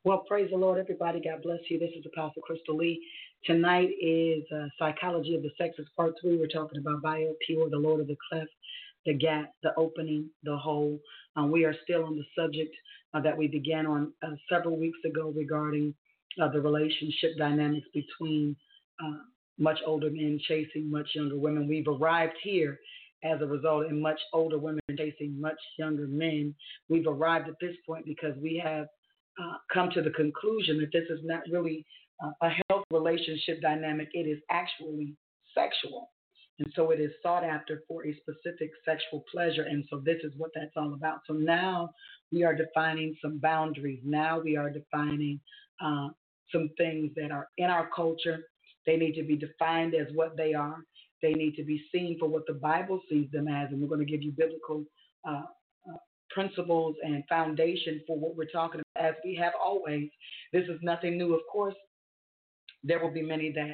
Well, praise the Lord, everybody. God bless you. This is Apostle Crystal Lee. Tonight is Psychology of the Sexes, Part 3. We're talking about BioPure, the Lord of the Cleft, the Gap, the Opening, the Hole. We are still on the subject that we began on several weeks ago regarding the relationship dynamics between uh, much older men chasing much younger women. We've arrived here as a result in much older women chasing much younger men. We've arrived at this point because we have come to the conclusion that this is not really a healthy relationship dynamic. It is actually sexual. And so it is sought after for a specific sexual pleasure. And so this is what that's all about. So now we are defining some boundaries. Now we are defining uh, some things that are in our culture. They need to be defined as what they are. They need to be seen for what the Bible sees them as. And we're going to give you biblical uh, principles and foundation for what we're talking about, as we have always. This is nothing new. Of course, there will be many that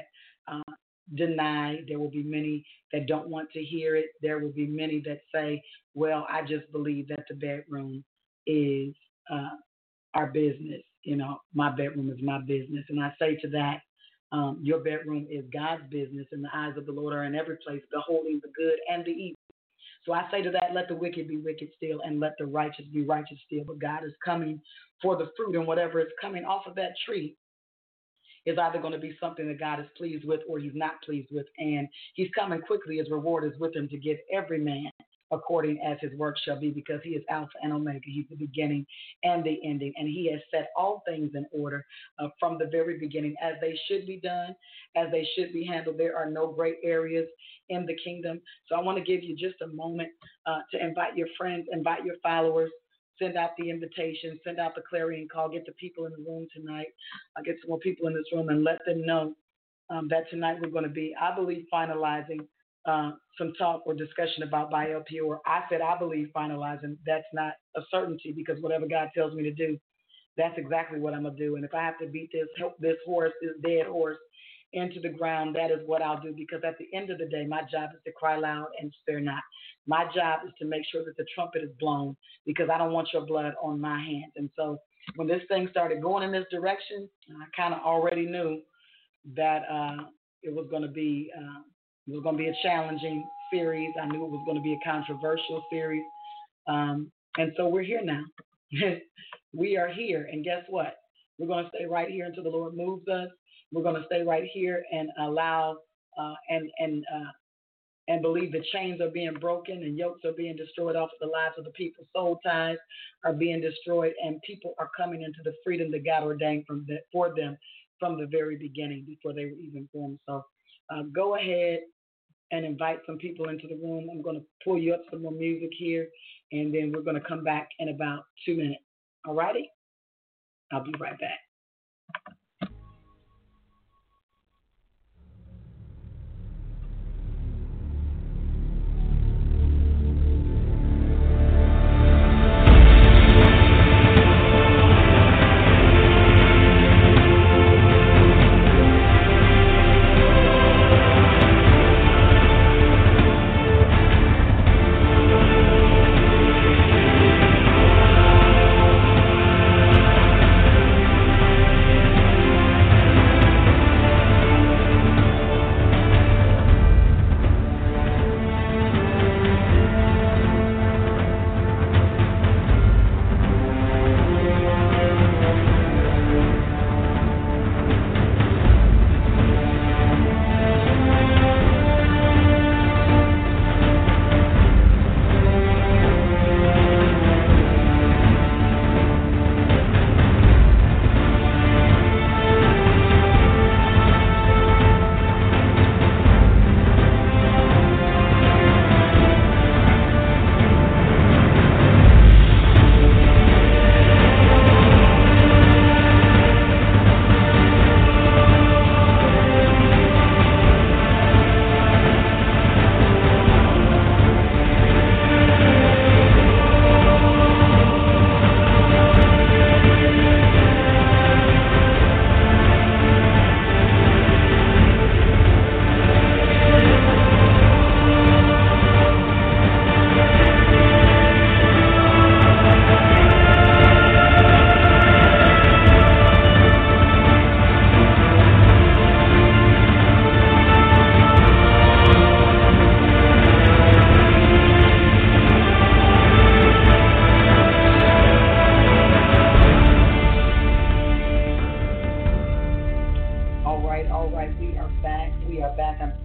deny. There will be many that don't want to hear it. There will be many that say, well, I just believe that the bedroom is uh, our business. My bedroom is my business. And I say to that, your bedroom is God's business, and the eyes of the Lord are in every place, beholding the good and the evil. So I say to that, let the wicked be wicked still, and let the righteous be righteous still. But God is coming for the fruit, and whatever is coming off of that tree is either going to be something that God is pleased with or he's not pleased with. And he's coming quickly. His reward is with him to give every man according as his work shall be, because he is Alpha and Omega. He's the beginning and the ending. And he has set all things in order from the very beginning, as they should be done, as they should be handled. There are no gray areas in the kingdom. So I want to give you just a moment to invite your friends, invite your followers, send out the invitation, send out the clarion call, get the people in the room tonight, get some more people in this room, and let them know that tonight we're going to be, I believe, finalizing some talk or discussion about BioPure. I said I believe finalizing. That's not a certainty, because whatever God tells me to do, that's exactly what I'm going to do. And if I have to beat this horse, this dead horse, into the ground, that is what I'll do, because at the end of the day, my job is to cry loud and spare not. My job is to make sure that the trumpet is blown, because I don't want your blood on my hands. And so when this thing started going in this direction, I kind of already knew that it was going to be a challenging series. I knew it was going to be a controversial series, and so we're here now. We are here, and guess what? We're going to stay right here until the Lord moves us. We're going to stay right here and allow and believe the chains are being broken and yokes are being destroyed off of the lives of the people. Soul ties are being destroyed, and people are coming into the freedom that God ordained for them from the very beginning, before they were even born. So go ahead and invite some people into the room. I'm going to pull you up some more music here, and then we're going to come back in about 2 minutes. All righty? I'll be right back.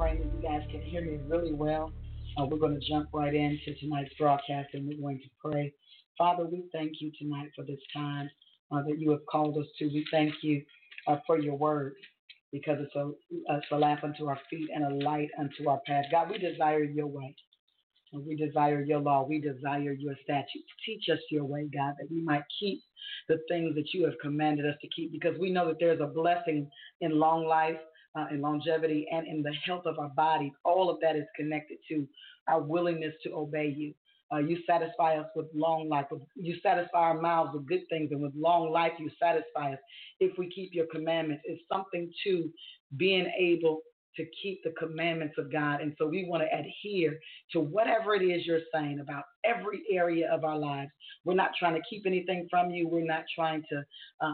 praying that you guys can hear me really well. We're going to jump right into tonight's broadcast and we're going to pray. Father, we thank you tonight for this time that you have called us to. We thank you for your word because it's a lamp unto our feet and a light unto our path. God, we desire your way. We desire your law. We desire your statutes. Teach us your way, God, that we might keep the things that you have commanded us to keep because we know that there's a blessing in long life, in longevity, and in the health of our bodies. All of that is connected to our willingness to obey you. You satisfy us with long life. You satisfy our mouths with good things, and with long life, you satisfy us if we keep your commandments. It's something to being able to keep the commandments of God. And so we want to adhere to whatever it is you're saying about every area of our lives. We're not trying to keep anything from you. We're not trying to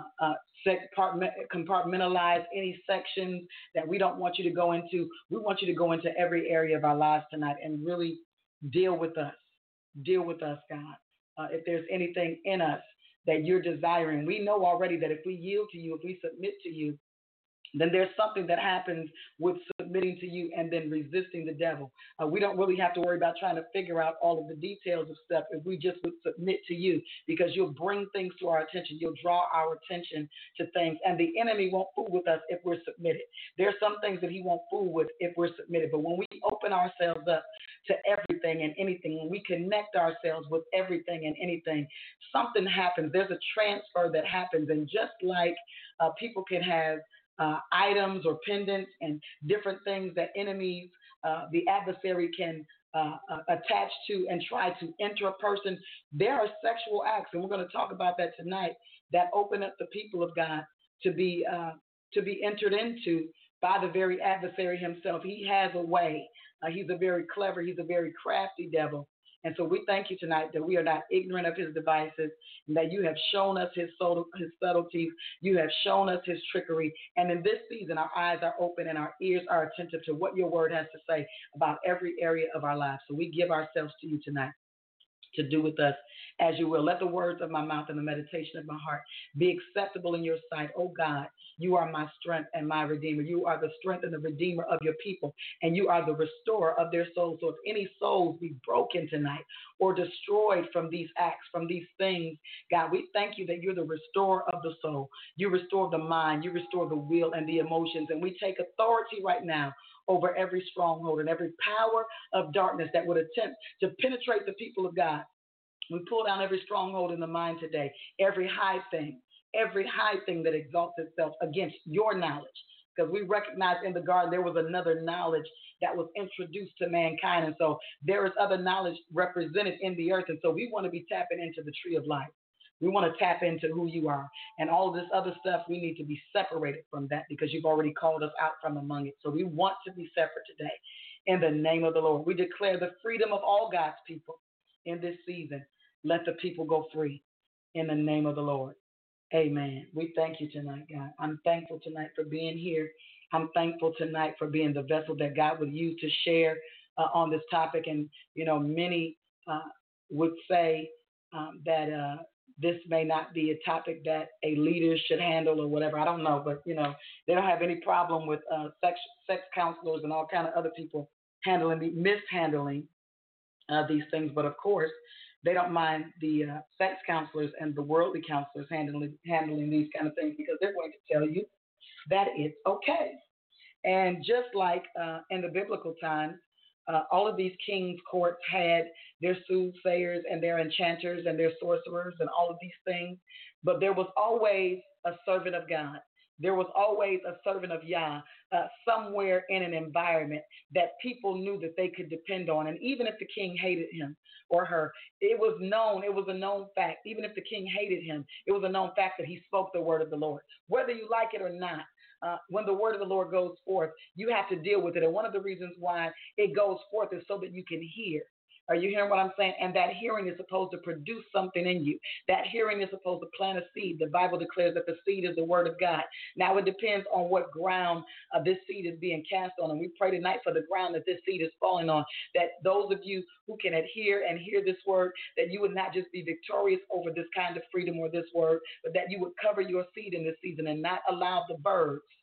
compartmentalize any sections that we don't want you to go into. We want you to go into every area of our lives tonight and really deal with us. Deal with us, God. If there's anything in us that you're desiring, we know already that if we yield to you, if we submit to you, then there's something that happens with submitting to you and then resisting the devil. We don't really have to worry about trying to figure out all of the details of stuff if we just would submit to you, because you'll bring things to our attention. You'll draw our attention to things, and the enemy won't fool with us if we're submitted. There's some things that he won't fool with if we're submitted, but when we open ourselves up to everything and anything, when we connect ourselves with everything and anything, something happens. There's a transfer that happens, and just like people can have items or pendants and different things that enemies, the adversary can attach to and try to enter a person. There are sexual acts, and we're going to talk about that tonight, that open up the people of God to be entered into by the very adversary himself. He has a way. He's a very clever, he's a very crafty devil. And so we thank you tonight that we are not ignorant of his devices, and that you have shown us his subtleties. You have shown us his trickery. And in this season, our eyes are open and our ears are attentive to what your word has to say about every area of our lives. So we give ourselves to you tonight to do with us as you will. Let the words of my mouth and the meditation of my heart be acceptable in your sight. Oh God, you are my strength and my redeemer. You are the strength and the redeemer of your people, and you are the restorer of their souls. So if any souls be broken tonight or destroyed from these acts, from these things, God, we thank you that you're the restorer of the soul. You restore the mind, you restore the will and the emotions, and we take authority right now over every stronghold and every power of darkness that would attempt to penetrate the people of God. We pull down every stronghold in the mind today, every high thing that exalts itself against your knowledge. Because we recognize in the garden there was another knowledge that was introduced to mankind. And so there is other knowledge represented in the earth. And so we want to be tapping into the tree of life. We want to tap into who you are. And all this other stuff, we need to be separated from that because you've already called us out from among it. So we want to be separate today in the name of the Lord. We declare the freedom of all God's people in this season. Let the people go free in the name of the Lord. Amen. We thank you tonight, God. I'm thankful tonight for being here. I'm thankful tonight for being the vessel that God would use to share on this topic. And, many would say that this may not be a topic that a leader should handle or whatever. I don't know, but, they don't have any problem with sex counselors and all kind of other people mishandling these things. But, of course, they don't mind the sex counselors and the worldly counselors handling these kind of things because they're going to tell you that it's okay. And just like in the biblical times, all of these kings' courts had their soothsayers and their enchanters and their sorcerers and all of these things. But there was always a servant of God. There was always a servant of Yah somewhere in an environment that people knew that they could depend on. And even if the king hated him or her, it was a known fact. Even if the king hated him, it was a known fact that he spoke the word of the Lord. Whether you like it or not, when the word of the Lord goes forth, you have to deal with it. And one of the reasons why it goes forth is so that you can hear. Are you hearing what I'm saying? And that hearing is supposed to produce something in you. That hearing is supposed to plant a seed. The Bible declares that the seed is the word of God. Now, it depends on what ground this seed is being cast on. And we pray tonight for the ground that this seed is falling on, that those of you who can adhere and hear this word, that you would not just be victorious over this kind of freedom or this word, but that you would cover your seed in this season and not allow the birds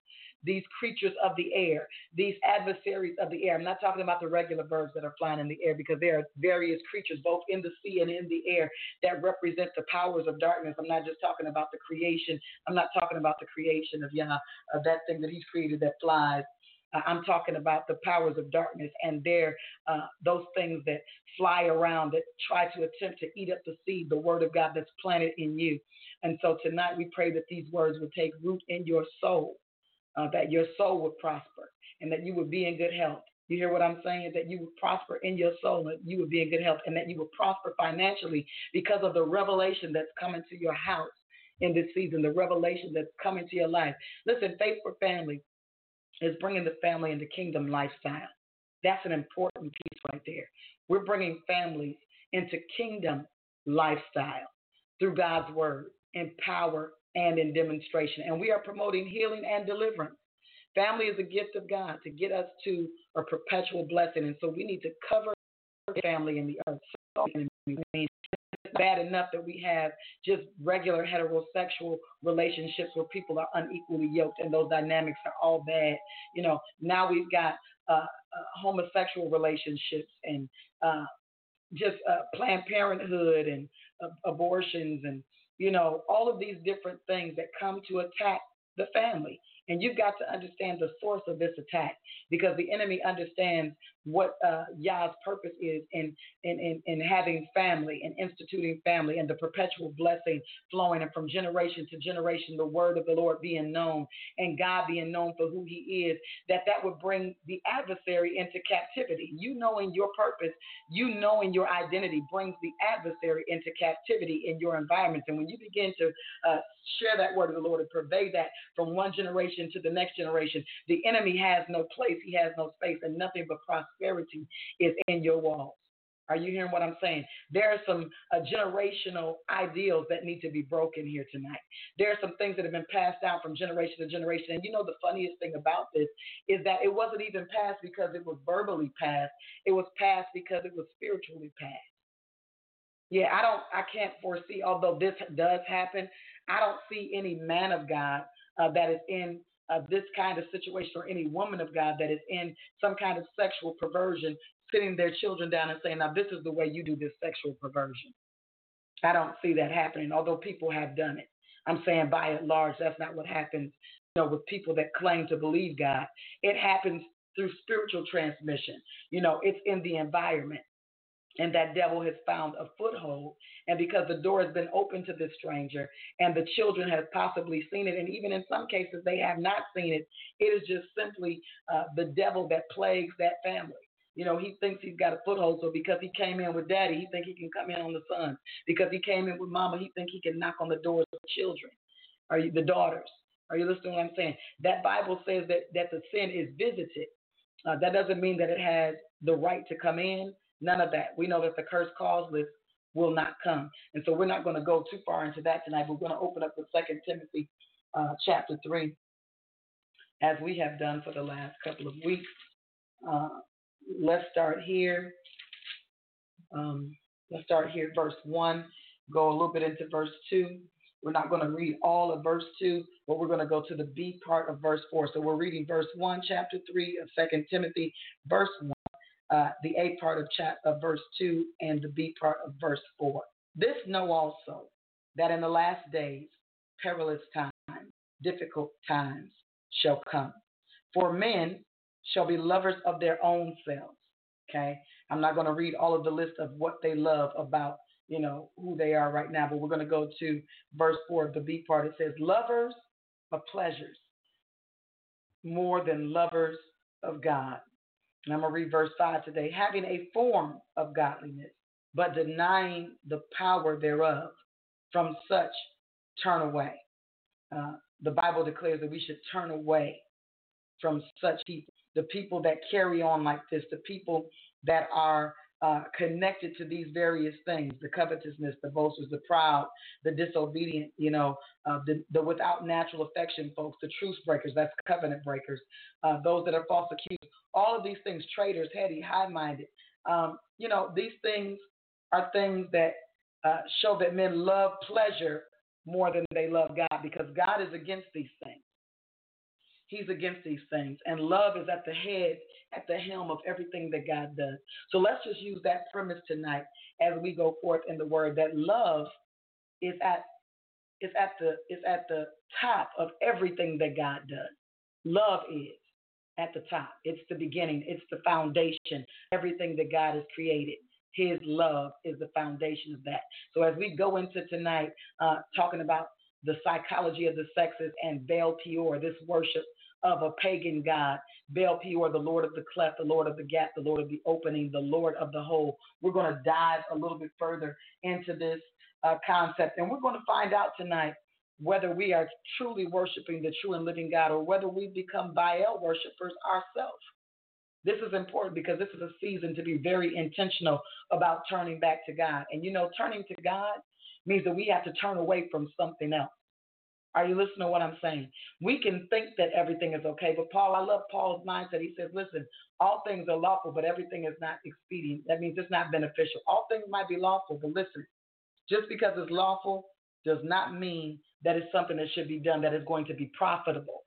these creatures of the air, these adversaries of the air. I'm not talking about the regular birds that are flying in the air, because there are various creatures both in the sea and in the air that represent the powers of darkness. I'm not just talking about the creation. I'm not talking about the creation of Yah, of that thing that He's created that flies. I'm talking about the powers of darkness, and those things that fly around that try to attempt to eat up the seed, the word of God that's planted in you. And so tonight we pray that these words would take root in your soul, that your soul would prosper, and that you would be in good health. You hear what I'm saying? That you would prosper in your soul, that you would be in good health, and that you would prosper financially because of the revelation that's coming to your house in this season, the revelation that's coming to your life. Listen, Faith for Family is bringing the family into kingdom lifestyle. That's an important piece right there. We're bringing families into kingdom lifestyle through God's word, in power and in demonstration. And we are promoting healing and deliverance. Family is a gift of God to get us to a perpetual blessing. And so we need to cover family in the earth. So it's bad enough that we have just regular heterosexual relationships where people are unequally yoked, and those dynamics are all bad. Now we've got homosexual relationships, and just Planned Parenthood, and abortions, and all of these different things that come to attack the family. And you've got to understand the source of this attack, because the enemy understands what Yah's purpose is in having family and instituting family and the perpetual blessing flowing, and from generation to generation, the word of the Lord being known and God being known for who He is, that would bring the adversary into captivity. You knowing your purpose, you knowing your identity brings the adversary into captivity in your environments. And when you begin to share that word of the Lord and pervade that from one generation to the next generation, the enemy has no place, he has no space, and nothing but prosperity is in your walls. Are you hearing what I'm saying? There are some generational ideals that need to be broken here tonight. There are some things that have been passed down from generation to generation. And the funniest thing about this is that it wasn't even passed because it was verbally passed. It was passed because it was spiritually passed. Yeah, I can't foresee, although this does happen, I don't see any man of God that is in this kind of situation, or any woman of God that is in some kind of sexual perversion, sitting their children down and saying, now this is the way you do this sexual perversion. I don't see that happening, although people have done it. I'm saying by and large, that's not what happens with people that claim to believe God. It happens through spiritual transmission. It's in the environment. And that devil has found a foothold. And because the door has been open to this stranger, and the children have possibly seen it, and even in some cases they have not seen it, it is just simply the devil that plagues that family. He thinks he's got a foothold, so because he came in with daddy, he thinks he can come in on the sons. Because he came in with mama, he thinks he can knock on the doors of the children, or the daughters. Are you listening to what I'm saying? That Bible says that the sin is visited. That doesn't mean that it has the right to come in. None of that. We know that the curse causeless will not come. And so we're not going to go too far into that tonight. We're going to open up with 2 Timothy chapter 3, as we have done for the last couple of weeks. Let's start here. Verse 1, go a little bit into verse 2. We're not going to read all of verse 2, but we're going to go to the B part of verse 4. So we're reading verse 1, chapter 3 of 2 Timothy, verse 1. The A part of verse 2 and the B part of verse 4. This know also, that in the last days perilous times, difficult times shall come. For men shall be lovers of their own selves. Okay? I'm not going to read all of the list of what they love about, who they are right now, but we're going to go to verse 4 of the B part. It says, lovers of pleasures more than lovers of God. And I'm going to read verse 5 today. Having a form of godliness, but denying the power thereof, from such turn away. The Bible declares that we should turn away from such people. The people that carry on like this, the people that are connected to these various things, the covetousness, the boasters, the proud, the disobedient, the without natural affection folks, the truce breakers, that's covenant breakers, those that are false accused, all of these things, traitors, heady, high-minded. These things are things that show that men love pleasure more than they love God, because God is against these things. He's against these things. And love is at the head, at the helm of everything that God does. So let's just use that premise tonight as we go forth in the word that love is at the top of everything that God does. Love is at the top. It's the beginning. It's the foundation. Everything that God has created. His love is the foundation of that. So as we go into tonight, talking about the psychology of the sexes and Baal Peor, this worship of a pagan god, Baal Peor, the Lord of the cleft, the Lord of the gap, the Lord of the opening, the Lord of the hole. We're going to dive a little bit further into this concept, and we're going to find out tonight whether we are truly worshiping the true and living God or whether we become Baal worshipers ourselves. This is important because this is a season to be very intentional about turning back to God. And turning to God means that we have to turn away from something else. Are you listening to what I'm saying? We can think that everything is okay, but I love Paul's mindset. He says, listen, all things are lawful, but everything is not expedient. That means it's not beneficial. All things might be lawful, but listen, just because it's lawful does not mean that it's something that should be done that is going to be profitable.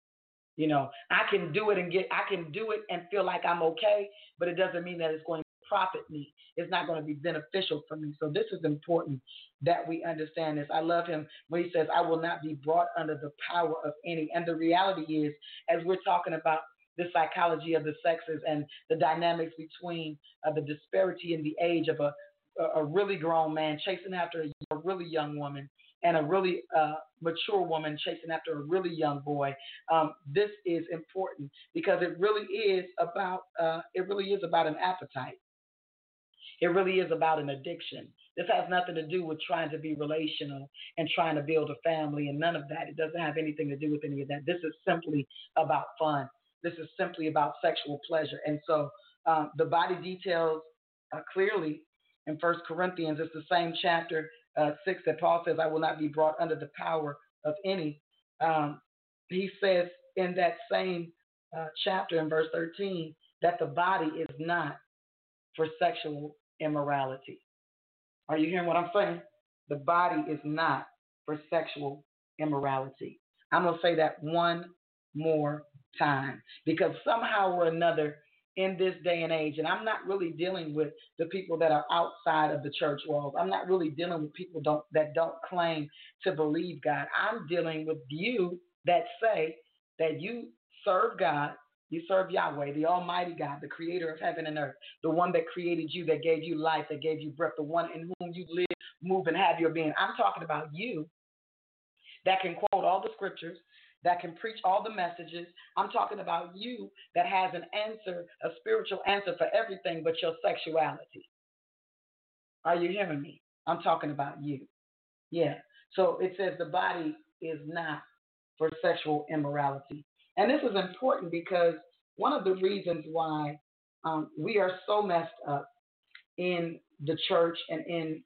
I can do it and feel like I'm okay, but it doesn't mean that it's going to profit me. It's not going to be beneficial for me. So this is important that we understand this. I love him when he says, I will not be brought under the power of any. And the reality is, as we're talking about the psychology of the sexes and the dynamics between the disparity in the age of a really grown man chasing after a really young woman and a really mature woman chasing after a really young boy. This is important because it really is about an appetite. It really is about an addiction. This has nothing to do with trying to be relational and trying to build a family and none of that. It doesn't have anything to do with any of that. This is simply about fun. This is simply about sexual pleasure. And so the body details clearly in 1 Corinthians, it's the same chapter 6 that Paul says, I will not be brought under the power of any. He says in that same chapter in verse 13 that the body is not for sexual immorality. Are you hearing what I'm saying? The body is not for sexual immorality. I'm going to say that one more time because somehow or another in this day and age, and I'm not really dealing with the people that are outside of the church walls. I'm not really dealing with people that don't claim to believe God. I'm dealing with you that say that you serve God, you serve Yahweh, the Almighty God, the creator of heaven and earth, the one that created you, that gave you life, that gave you breath, the one in whom you live, move, and have your being. I'm talking about you that can quote all the scriptures, that can preach all the messages. I'm talking about you that has an answer, a spiritual answer for everything but your sexuality. Are you hearing me? I'm talking about you. Yeah. So it says the body is not for sexual immorality. And this is important because one of the reasons why we are so messed up in the church and in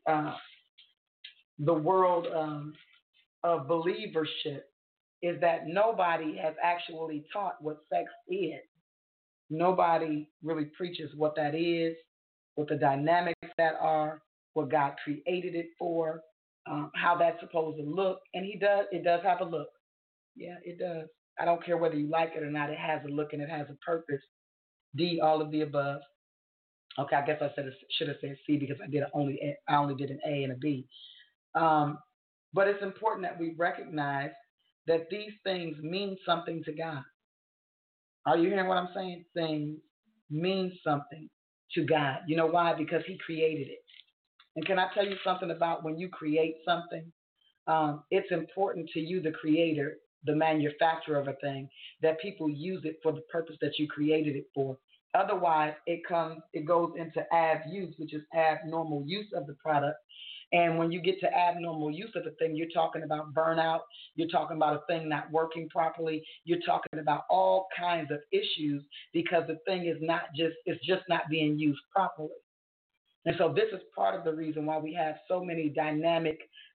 the world of believership is that nobody has actually taught what sex is. Nobody really preaches what that is, what the dynamics that are, what God created it for, how that's supposed to look. And it does have a look. Yeah, it does. I don't care whether you like it or not. It has a look and it has a purpose. D, all of the above. Okay, I guess I should have said C because I only did an A and a B. But it's important that we recognize that these things mean something to God. Are you hearing what I'm saying? Things mean something to God. You know why? Because he created it. And can I tell you something about when you create something? It's important to you, the creator, the manufacturer of a thing, that people use it for the purpose that you created it for. Otherwise, it goes into abuse, which is abnormal use of the product. And when you get to abnormal use of a thing, you're talking about burnout. You're talking about a thing not working properly. You're talking about all kinds of issues because the thing it's just not being used properly. And so this is part of the reason why we have so many dynamic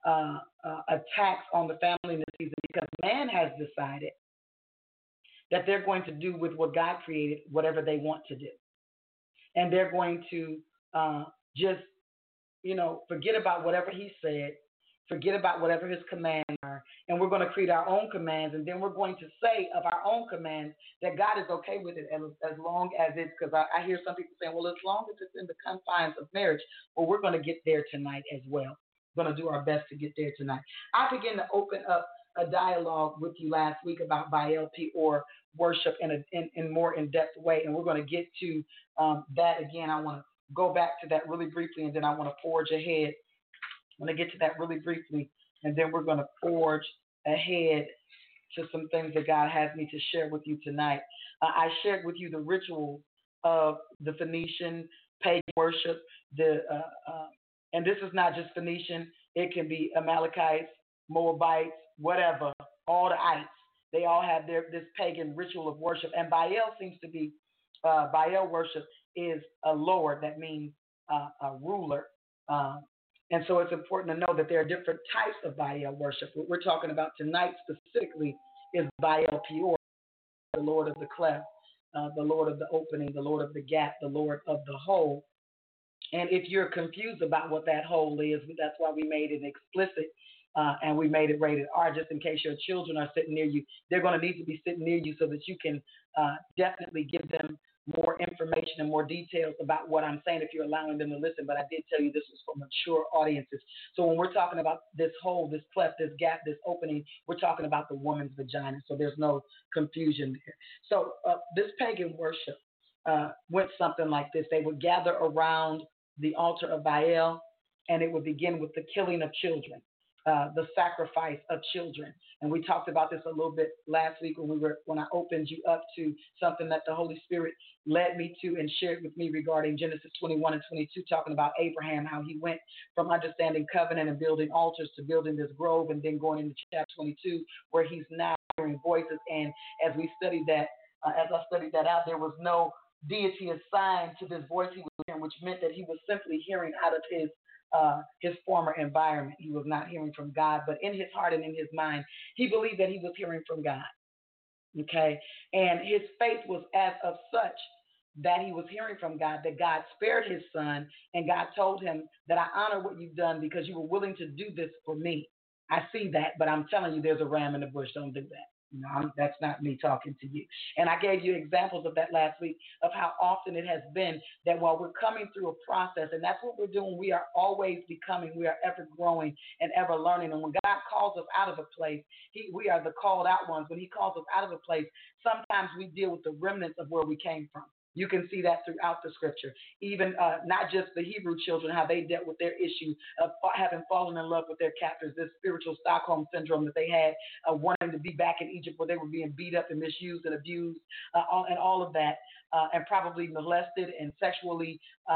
attacks on the family in this season, because man has decided that they're going to do with what God created whatever they want to do. And they're going to just forget about whatever he said, forget about whatever his commands are, and we're going to create our own commands, and then we're going to say of our own commands that God is okay with it as long as it's, because I hear some people saying, well, as long as it's in the confines of marriage. Well, we're going to get there tonight as well. We're going to do our best to get there tonight. I began to open up a dialogue with you last week about BILP, or worship, in more in-depth way, and we're going to get to that again. I want to go back to that really briefly, and then I want to forge ahead. I'm going to get to that really briefly, and then we're going to forge ahead to some things that God has me to share with you tonight. I shared with you the rituals of the Phoenician pagan worship, and this is not just Phoenician. It can be Amalekites, Moabites, whatever, all the ites. They all have this pagan ritual of worship, and Baal seems to be, Baal worship is a lord. That means a ruler. And so it's important to know that there are different types of Baal worship. What we're talking about tonight specifically is Baal Peor, the Lord of the cleft, the Lord of the opening, the Lord of the gap, the Lord of the hole. And if you're confused about what that hole is, that's why we made it explicit, and we made it rated R, just in case your children are sitting near you. They're going to need to be sitting near you so that you can definitely give them more information and more details about what I'm saying if you're allowing them to listen. But I did tell you this was for mature audiences. So when we're talking about this hole, this cleft, this gap, this opening, we're talking about the woman's vagina. So there's no confusion there. So this pagan worship went something like this. They would gather around the altar of Baal, and it would begin with the killing of children, the sacrifice of children. And we talked about this a little bit last week when I opened you up to something that the Holy Spirit led me to and shared with me regarding Genesis 21 and 22, talking about Abraham, how he went from understanding covenant and building altars to building this grove, and then going into chapter 22, where he's now hearing voices. And as we studied that, as I studied that out, there was no deity assigned to this voice he was hearing, which meant that he was simply hearing out of his former environment. He was not hearing from God, but in his heart and in his mind, he believed that he was hearing from God. Okay, and his faith was as of such that he was hearing from God, that God spared his son, and God told him that I honor what you've done because you were willing to do this for me. I see that, but I'm telling you, there's a ram in the bush. Don't do that. That's not me talking to you. And I gave you examples of that last week, of how often it has been that while we're coming through a process, and that's what we're doing, we are always becoming, we are ever growing and ever learning. And when God calls us out of a place, we are the called out ones. When he calls us out of a place, sometimes we deal with the remnants of where we came from. You can see that throughout the scripture. Even not just the Hebrew children, how they dealt with their issue of having fallen in love with their captors, this spiritual Stockholm syndrome that they had, wanting to be back in Egypt where they were being beat up and misused and abused, and all of that, and probably molested and sexually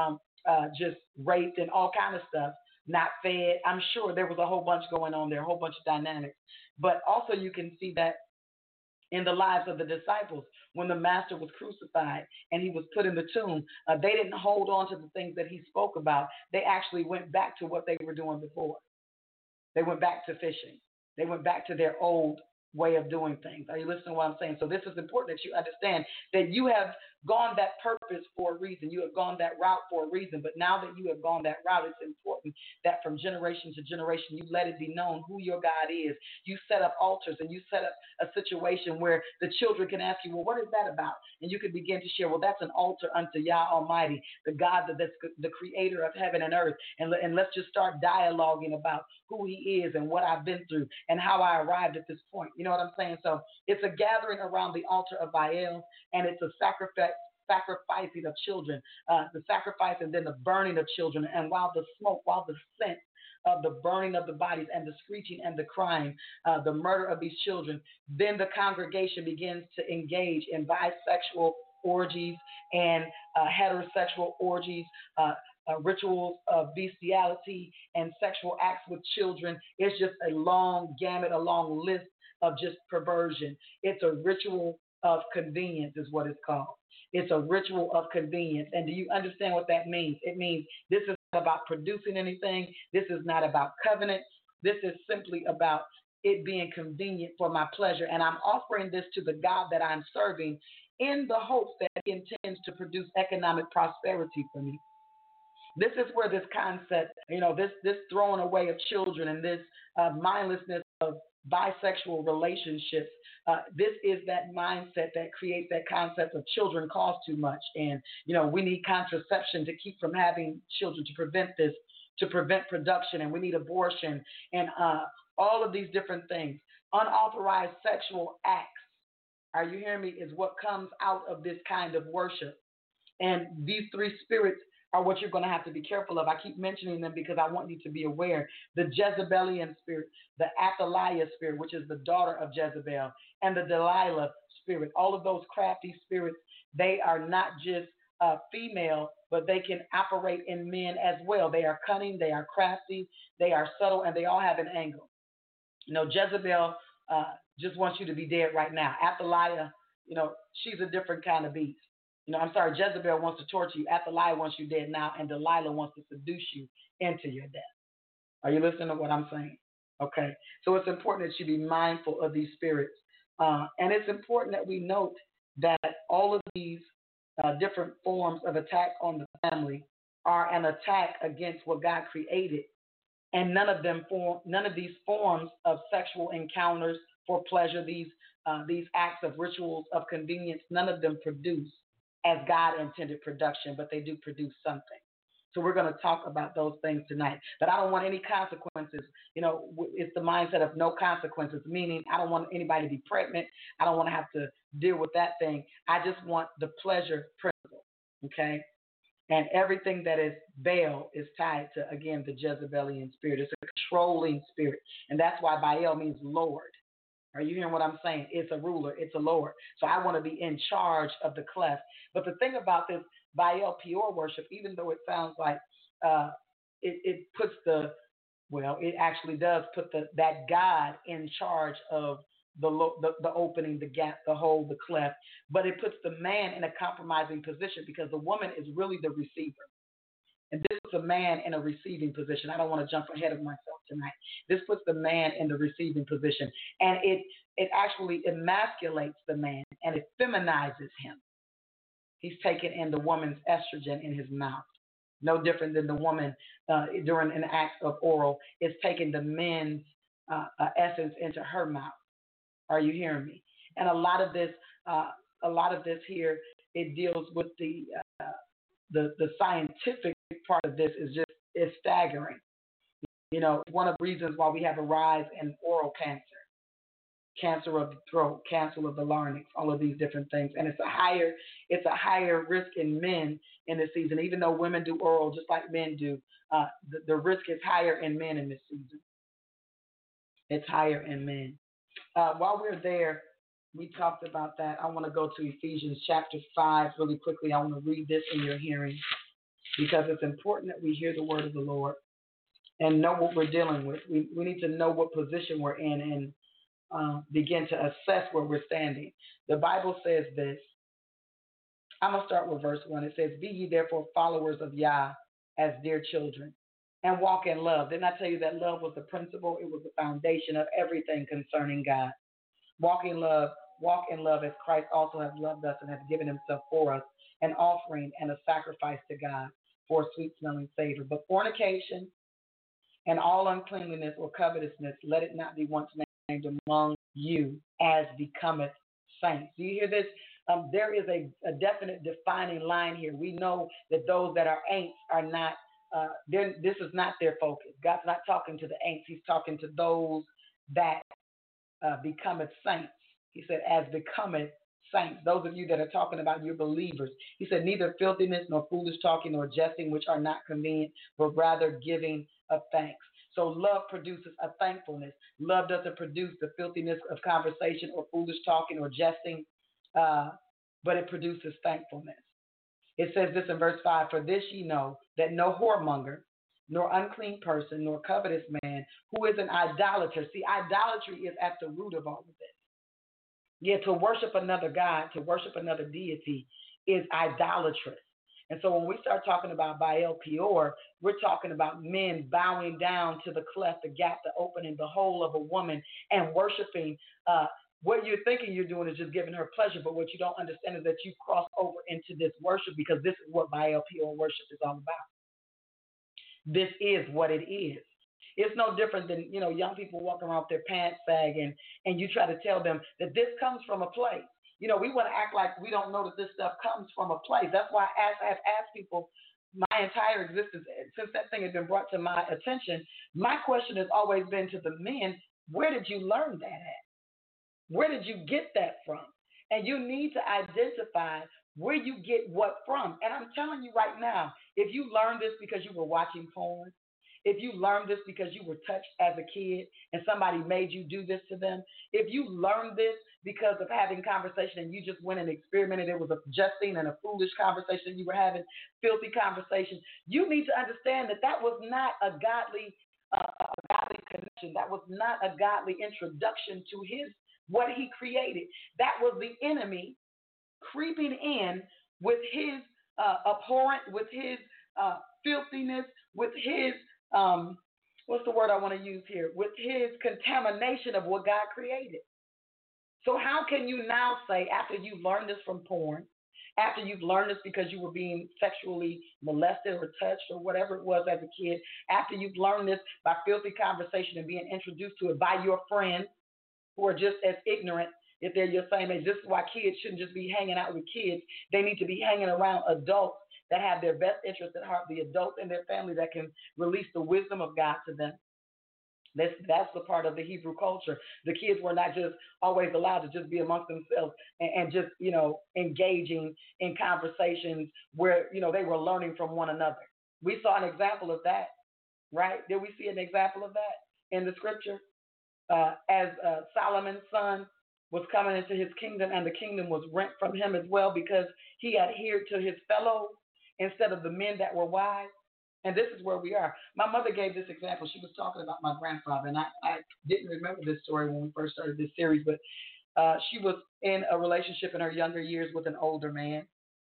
just raped and all kind of stuff, not fed. I'm sure there was a whole bunch going on there, a whole bunch of dynamics. But also you can see that in the lives of the disciples, when the master was crucified and he was put in the tomb, they didn't hold on to the things that he spoke about. They actually went back to what they were doing before. They went back to fishing. They went back to their old way of doing things. Are you listening to what I'm saying? So this is important that you understand that you have gone that purpose for a reason. You have gone that route for a reason. But now that you have gone that route, it's important that from generation to generation, you let it be known who your God is. You set up altars, and you set up a situation where the children can ask you, well, what is that about? And you can begin to share, well, that's an altar unto Yah Almighty, the God that's the creator of heaven and earth. And let's just start dialoguing about who he is and what I've been through and how I arrived at this point. You know what I'm saying? So it's a gathering around the altar of Baal, and it's a sacrificing of children, the sacrifice and then the burning of children. And while the smoke, while the scent of the burning of the bodies and the screeching and the crying, the murder of these children, then the congregation begins to engage in bisexual orgies and heterosexual orgies, rituals of bestiality and sexual acts with children. It's just a long gamut, a long list of just perversion. It's a ritual of convenience is what it's called. It's a ritual of convenience. And do you understand what that means? It means this is not about producing anything. This is not about covenant. This is simply about it being convenient for my pleasure. And I'm offering this to the God that I'm serving in the hopes that he intends to produce economic prosperity for me. This is where this concept This throwing away of children and this mindlessness of bisexual relationships. This is that mindset that creates that concept of children cost too much, and we need contraception to keep from having children, to prevent this, to prevent production, and we need abortion and all of these different things. Unauthorized sexual acts, are you hearing me, is what comes out of this kind of worship. And these three spirits are what you're going to have to be careful of. I keep mentioning them because I want you to be aware. The Jezebelian spirit, the Athaliah spirit, which is the daughter of Jezebel, and the Delilah spirit. All of those crafty spirits, they are not just female, but they can operate in men as well. They are cunning, they are crafty, they are subtle, and they all have an angle. Jezebel just wants you to be dead right now. Athaliah, she's a different kind of beast. I'm sorry, Jezebel wants to torture you. Athaliah wants you dead now, and Delilah wants to seduce you into your death. Are you listening to what I'm saying? Okay. So it's important that you be mindful of these spirits. And it's important that we note that all of these different forms of attack on the family are an attack against what God created. And none of these forms of sexual encounters for pleasure, these acts of rituals of convenience, none of them produce as God intended production, but they do produce something. So we're going to talk about those things tonight. But I don't want any consequences. It's the mindset of no consequences, meaning I don't want anybody to be pregnant. I don't want to have to deal with that thing. I just want the pleasure principle, okay? And everything that is Baal is tied to, again, the Jezebelian spirit. It's a controlling spirit. And that's why Baal means Lord. Are you hearing what I'm saying? It's a ruler. It's a Lord. So I want to be in charge of the cleft. But the thing about this Baal Peor worship, even though it sounds like it puts it actually does put that God in charge of the opening, the gap, the hole, the cleft. But it puts the man in a compromising position because the woman is really the receiver. And this puts a man in a receiving position. I don't want to jump ahead of myself tonight. This puts the man in the receiving position. And it actually emasculates the man and it feminizes him. He's taken in the woman's estrogen in his mouth. No different than the woman during an act of oral is taking the men's essence into her mouth. Are you hearing me? And a lot of this here, it deals with the scientific part of this is staggering. One of the reasons why we have a rise in oral cancer, cancer of the throat, cancer of the larynx, all of these different things. And it's a higher risk in men in this season. Even though women do oral just like men do, the risk is higher in men in this season. It's higher in men. While we're there, we talked about that. I want to go to Ephesians chapter 5 really quickly. I want to read this in your hearing because it's important that we hear the word of the Lord and know what we're dealing with. We need to know what position we're in and begin to assess where we're standing. The Bible says this. I'm going to start with verse 1. It says, "Be ye therefore followers of Yah as dear children, and walk in love." Didn't I tell you that love was the principle? It was the foundation of everything concerning God. Walk in love as Christ also has loved us and has given himself for us, an offering and a sacrifice to God for a sweet-smelling savor. But fornication and all uncleanliness or covetousness, let it not be once named among you as becometh saints. Do you hear this? There is a definite defining line here. We know that those that are ain'ts are not, this is not their focus. God's not talking to the ain'ts. He's talking to those that becometh saints. He said, as becometh saints. Those of you that are talking about your believers. He said, neither filthiness nor foolish talking nor jesting, which are not convenient, but rather giving of thanks. So love produces a thankfulness. Love doesn't produce the filthiness of conversation or foolish talking or jesting, but it produces thankfulness. It says this in verse 5, "For this ye know, that no whoremonger, nor unclean person, nor covetous man, who is an idolater." See, idolatry is at the root of all of this. Yeah, to worship another God, to worship another deity is idolatrous. And so when we start talking about Baal Peor, we're talking about men bowing down to the cleft, the gap, the opening, the hole of a woman, and worshiping. What you're thinking you're doing is just giving her pleasure, but what you don't understand is that you cross over into this worship because this is what Baal Peor worship is all about. This is what it is. It's no different than, young people walking around with their pants sagging and you try to tell them that this comes from a place. We want to act like we don't know that this stuff comes from a place. That's why I've asked people my entire existence, since that thing has been brought to my attention, my question has always been to the men, where did you learn that at? Where did you get that from? And you need to identify where you get what from. And I'm telling you right now, if you learned this because you were watching porn, if you learned this because you were touched as a kid and somebody made you do this to them, if you learned this because of having conversation and you just went and experimented, it was a justine and a foolish conversation you were having, filthy conversation, you need to understand that that was not a godly connection. That was not a godly introduction to what he created. That was the enemy creeping in with his abhorrent, with his filthiness, with his what's the word I want to use here? With his contamination of what God created. So how can you now say, after you learned this from porn, after you've learned this because you were being sexually molested or touched or whatever it was as a kid, after you've learned this by filthy conversation and being introduced to it by your friends who are just as ignorant if they're your same age. This is why kids shouldn't just be hanging out with kids. They need to be hanging around adults that have their best interest at heart, the adults in their family that can release the wisdom of God to them. That's the part of the Hebrew culture. The kids were not just always allowed to just be amongst themselves and just, engaging in conversations where, they were learning from one another. We saw an example of that, right? Did we see an example of that in the scripture? As Solomon's son was coming into his kingdom, and the kingdom was rent from him as well because he adhered to his fellows instead of the men that were wise. And this is where we are. My mother gave this example. She was talking about my grandfather, and I didn't remember this story when we first started this series, but she was in a relationship in her younger years with an older man.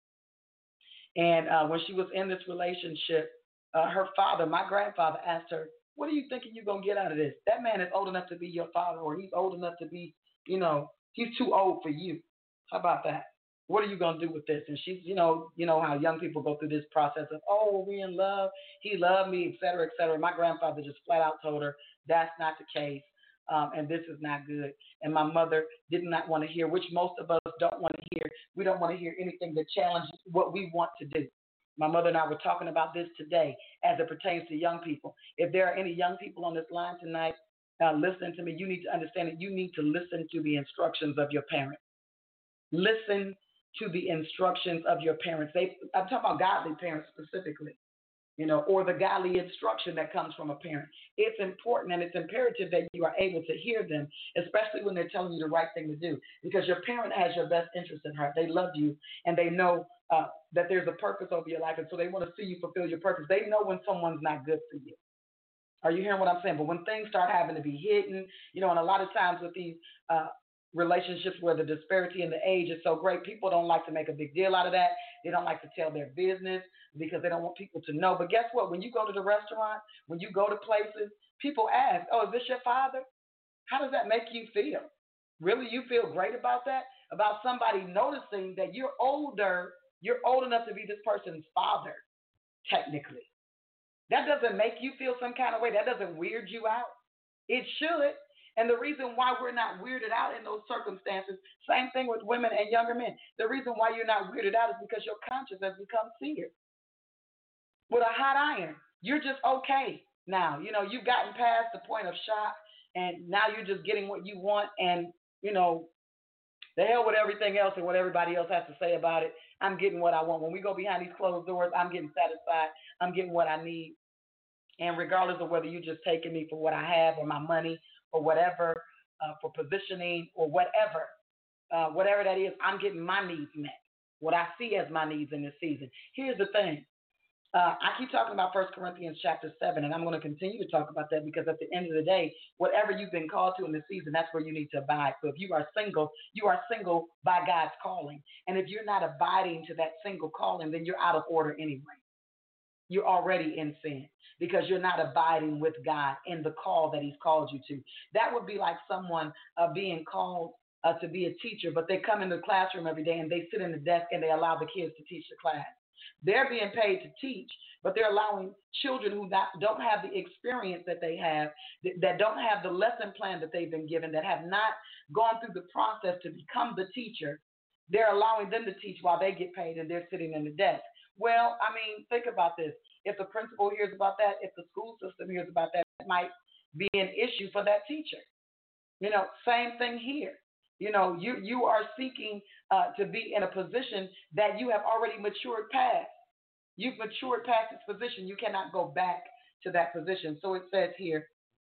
And when she was in this relationship, her father, my grandfather, asked her, what are you thinking you're going to get out of this? That man is old enough to be your father, or he's old enough to be, he's too old for you. How about that? What are you going to do with this? And she's, how young people go through this process of, oh, we're in love. He loved me, et cetera, et cetera. My grandfather just flat out told her that's not the case. And this is not good. And my mother did not want to hear, which most of us don't want to hear. We don't want to hear anything that challenges what we want to do. My mother and I were talking about this today as it pertains to young people. If there are any young people on this line tonight listening to me, you need to understand that you need to listen to the instructions of your parents. Listen to the instructions of your parents. I'm talking about godly parents specifically, or the godly instruction that comes from a parent. It's important and it's imperative that you are able to hear them, especially when they're telling you the right thing to do, because your parent has your best interest at heart. They love you and they know that there's a purpose over your life, and so they want to see you fulfill your purpose. They know when someone's not good for you. Are you hearing what I'm saying? But when things start having to be hidden, and a lot of times with these relationships where the disparity in the age is so great, people don't like to make a big deal out of that. They don't like to tell their business because they don't want people to know. But guess what? When you go to the restaurant, when you go to places, people ask, oh, is this your father? How does that make you feel? Really, you feel great about that? About somebody noticing that you're old enough to be this person's father, technically. That doesn't make you feel some kind of way. That doesn't weird you out. It should. And the reason why we're not weirded out in those circumstances, same thing with women and younger men. The reason why you're not weirded out is because your conscience has become seared with a hot iron. You're just okay now. You've gotten past the point of shock, and now you're just getting what you want, and, the hell with everything else and what everybody else has to say about it. I'm getting what I want. When we go behind these closed doors, I'm getting satisfied. I'm getting what I need. And regardless of whether you're just taking me for what I have or my money or whatever, for positioning or whatever that is, I'm getting my needs met, what I see as my needs in this season. Here's the thing. I keep talking about 1 Corinthians chapter 7, and I'm going to continue to talk about that because at the end of the day, whatever you've been called to in this season, that's where you need to abide. So if you are single by God's calling. And if you're not abiding to that single calling, then you're out of order anyway. You're already in sin because you're not abiding with God in the call that he's called you to. That would be like someone being called to be a teacher, but they come in the classroom every day and they sit in the desk and they allow the kids to teach the class. They're being paid to teach, but they're allowing children who don't have the experience that they have, that don't have the lesson plan that they've been given, that have not gone through the process to become the teacher. They're allowing them to teach while they get paid and they're sitting in the desk. Well, I mean, think about this. If the principal hears about that, if the school system hears about that, it might be an issue for that teacher. Same thing here. You are seeking to be in a position that you have already matured past. You've matured past this position. You cannot go back to that position. So it says here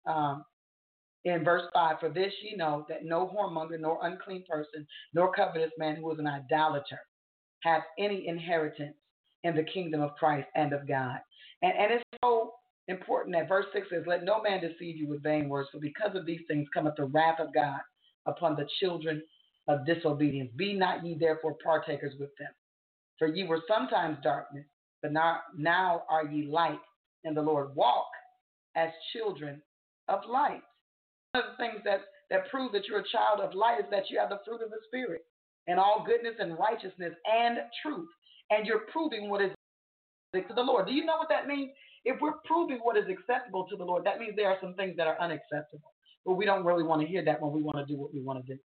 in verse 5, for this ye know that no whoremonger, nor unclean person, nor covetous man who is an idolater hath any inheritance in the kingdom of Christ and of God. And it's so important that verse 6 says, let no man deceive you with vain words, for because of these things cometh the wrath of God upon the children of disobedience. Be not ye therefore partakers with them. For ye were sometimes darkness, but now are ye light in the Lord. Walk as children of light. One of the things that prove that you're a child of light is that you have the fruit of the Spirit and all goodness and righteousness and truth. And you're proving what is to the Lord. Do you know what that means? If we're proving what is acceptable to the Lord, that means there are some things that are unacceptable. But we don't really want to hear that when we want to do what we want to do.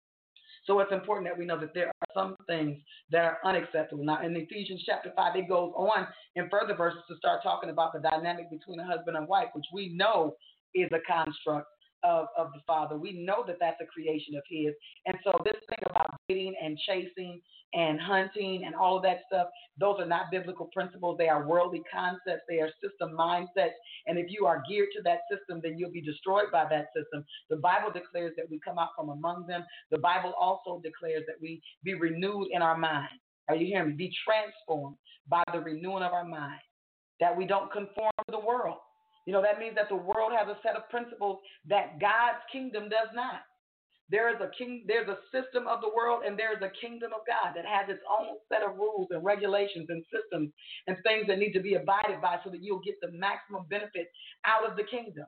So it's important that we know that there are some things that are unacceptable. Now, in Ephesians chapter 5, it goes on in further verses to start talking about the dynamic between a husband and wife, which we know is a construct of the Father. We know that that's a creation of His. And so this thing about dating and chasing and hunting and all of that stuff, those are not biblical principles. They are worldly concepts. They are system mindsets. And if you are geared to that system, then you'll be destroyed by that system. The Bible declares that we come out from among them. The Bible also declares that we be renewed in our mind. Are you hearing me? Be transformed by the renewing of our mind, that we don't conform to the world. That means that the world has a set of principles that God's kingdom does not. There's a system of the world, and there's a kingdom of God that has its own set of rules and regulations and systems and things that need to be abided by so that you'll get the maximum benefit out of the kingdom.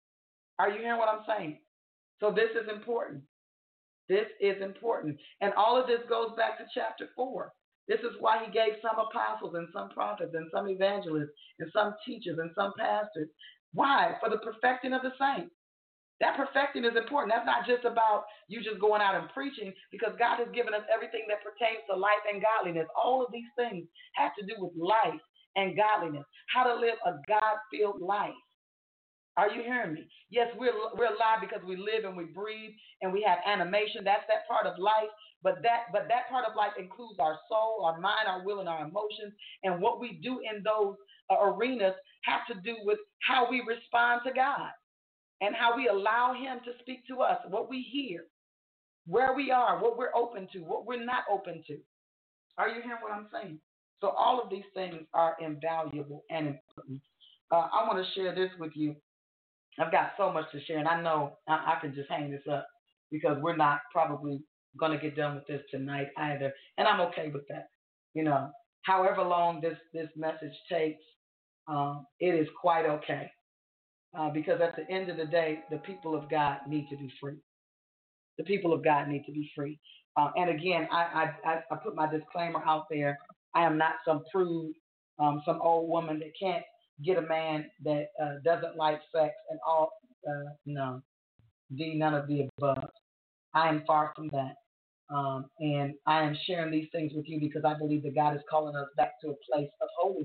Are you hearing what I'm saying? So this is important. This is important. And all of this goes back to chapter 4. This is why He gave some apostles and some prophets and some evangelists and some teachers and some pastors. Why? For the perfecting of the saints. That perfecting is important. That's not just about you just going out and preaching, because God has given us everything that pertains to life and godliness. All of these things have to do with life and godliness, how to live a God-filled life. Are you hearing me? Yes, we're alive because we live and we breathe and we have animation. That's that part of life. But that part of life includes our soul, our mind, our will, and our emotions. And what we do in those arenas have to do with how we respond to God and how we allow Him to speak to us, what we hear, where we are, what we're open to, what we're not open to. Are you hearing what I'm saying? So all of these things are invaluable and important. I want to share this with you. I've got so much to share, and I know I can just hang this up because we're not probably going to get done with this tonight either, and I'm okay with that. However long this message takes, it is quite okay, because at the end of the day, the people of God need to be free. The people of God need to be free. And again, I put my disclaimer out there. I am not some prude, some old woman that can't get a man that doesn't like sex and all. No, none of the above. I am far from that. And I am sharing these things with you because I believe that God is calling us back to a place of holiness.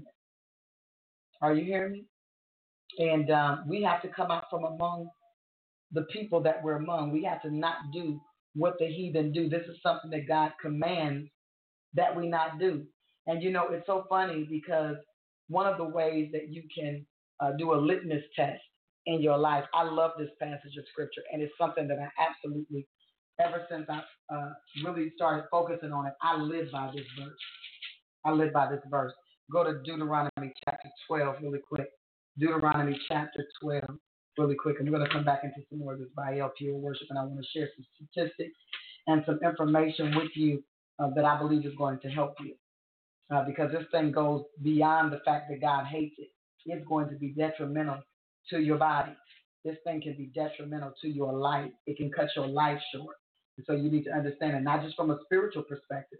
Are you hearing me? And we have to come out from among the people that we're among. We have to not do what the heathen do. This is something that God commands that we not do. And it's so funny because one of the ways that you can do a litmus test in your life, I love this passage of scripture, and it's something that I absolutely, ever since I really started focusing on it, I live by this verse. I live by this verse. Go to Deuteronomy chapter 12 really quick. Deuteronomy chapter 12 really quick. And we're going to come back into some more of this Baal pure worship, and I want to share some statistics and some information with you that I believe is going to help you. Because this thing goes beyond the fact that God hates it. It's going to be detrimental to your body. This thing can be detrimental to your life. It can cut your life short. And so you need to understand it, not just from a spiritual perspective,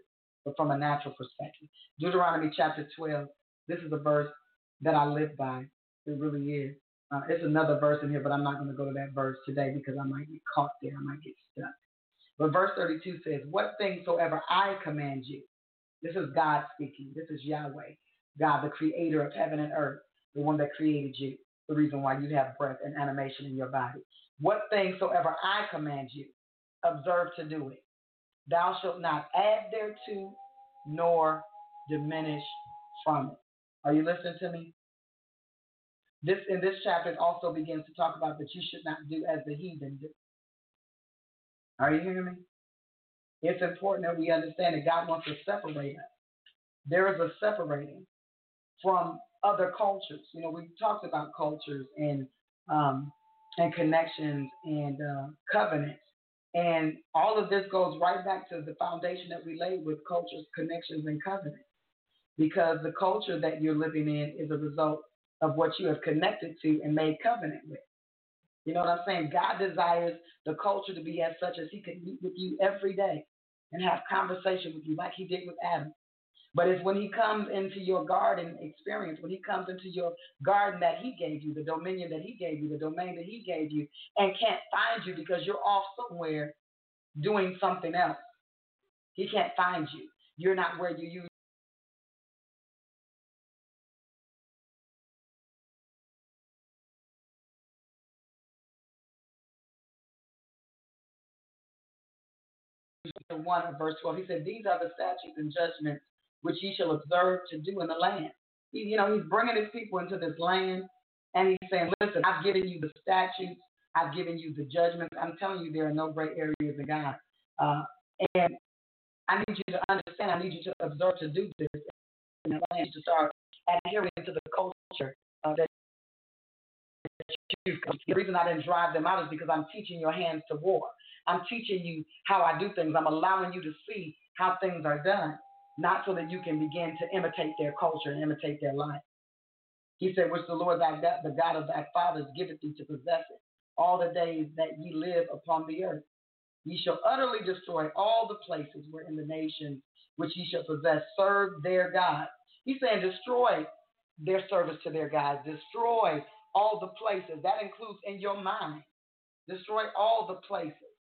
but from a natural perspective. Deuteronomy chapter 12. This is a verse that I live by. It really is. It's another verse in here, but I'm not going to go to that verse today because I might get caught there. I might get stuck. But verse 32 says, what things soever I command you. This is God speaking. This is Yahweh, God, the creator of heaven and earth, the one that created you, the reason why you have breath and animation in your body. What things soever I command you, observe to do it. Thou shalt not add thereto, nor diminish from it. Are you listening to me? In this chapter, it also begins to talk about that you should not do as the heathen do. Are you hearing me? It's important that we understand that God wants to separate us. There is a separating from other cultures. You know, we've talked about cultures and connections and covenants. And all of this goes right back to the foundation that we laid with cultures, connections, and covenants. Because the culture that you're living in is a result of what you have connected to and made covenant with. You know what I'm saying? God desires the culture to be as such as he could meet with you every day and have conversation with you like he did with Adam. But it's when he comes into your garden experience, when he comes into your garden that he gave you, the dominion that he gave you, the domain that he gave you, and can't find you because you're off somewhere doing something else. He can't find you. You're not where you used to. 1 of verse 12. He said, these are the statutes and judgments which ye shall observe to do in the land. He's bringing his people into this land, and he's saying, listen, I've given you the statutes, I've given you the judgments. I'm telling you, there are no gray areas in God. And I need you to understand, I need you to observe to do this. And I want you to start adhering to the culture that you. The reason I didn't drive them out is because I'm teaching your hands to war. I'm teaching you how I do things. I'm allowing you to see how things are done, not so that you can begin to imitate their culture and imitate their life. He said, which the Lord thy God, the God of thy fathers, giveth thee to possess it, all the days that ye live upon the earth. Ye shall utterly destroy all the places wherein the nations which ye shall possess serve their gods. He's saying destroy their service to their gods. Destroy all the places. That includes in your mind. Destroy all the places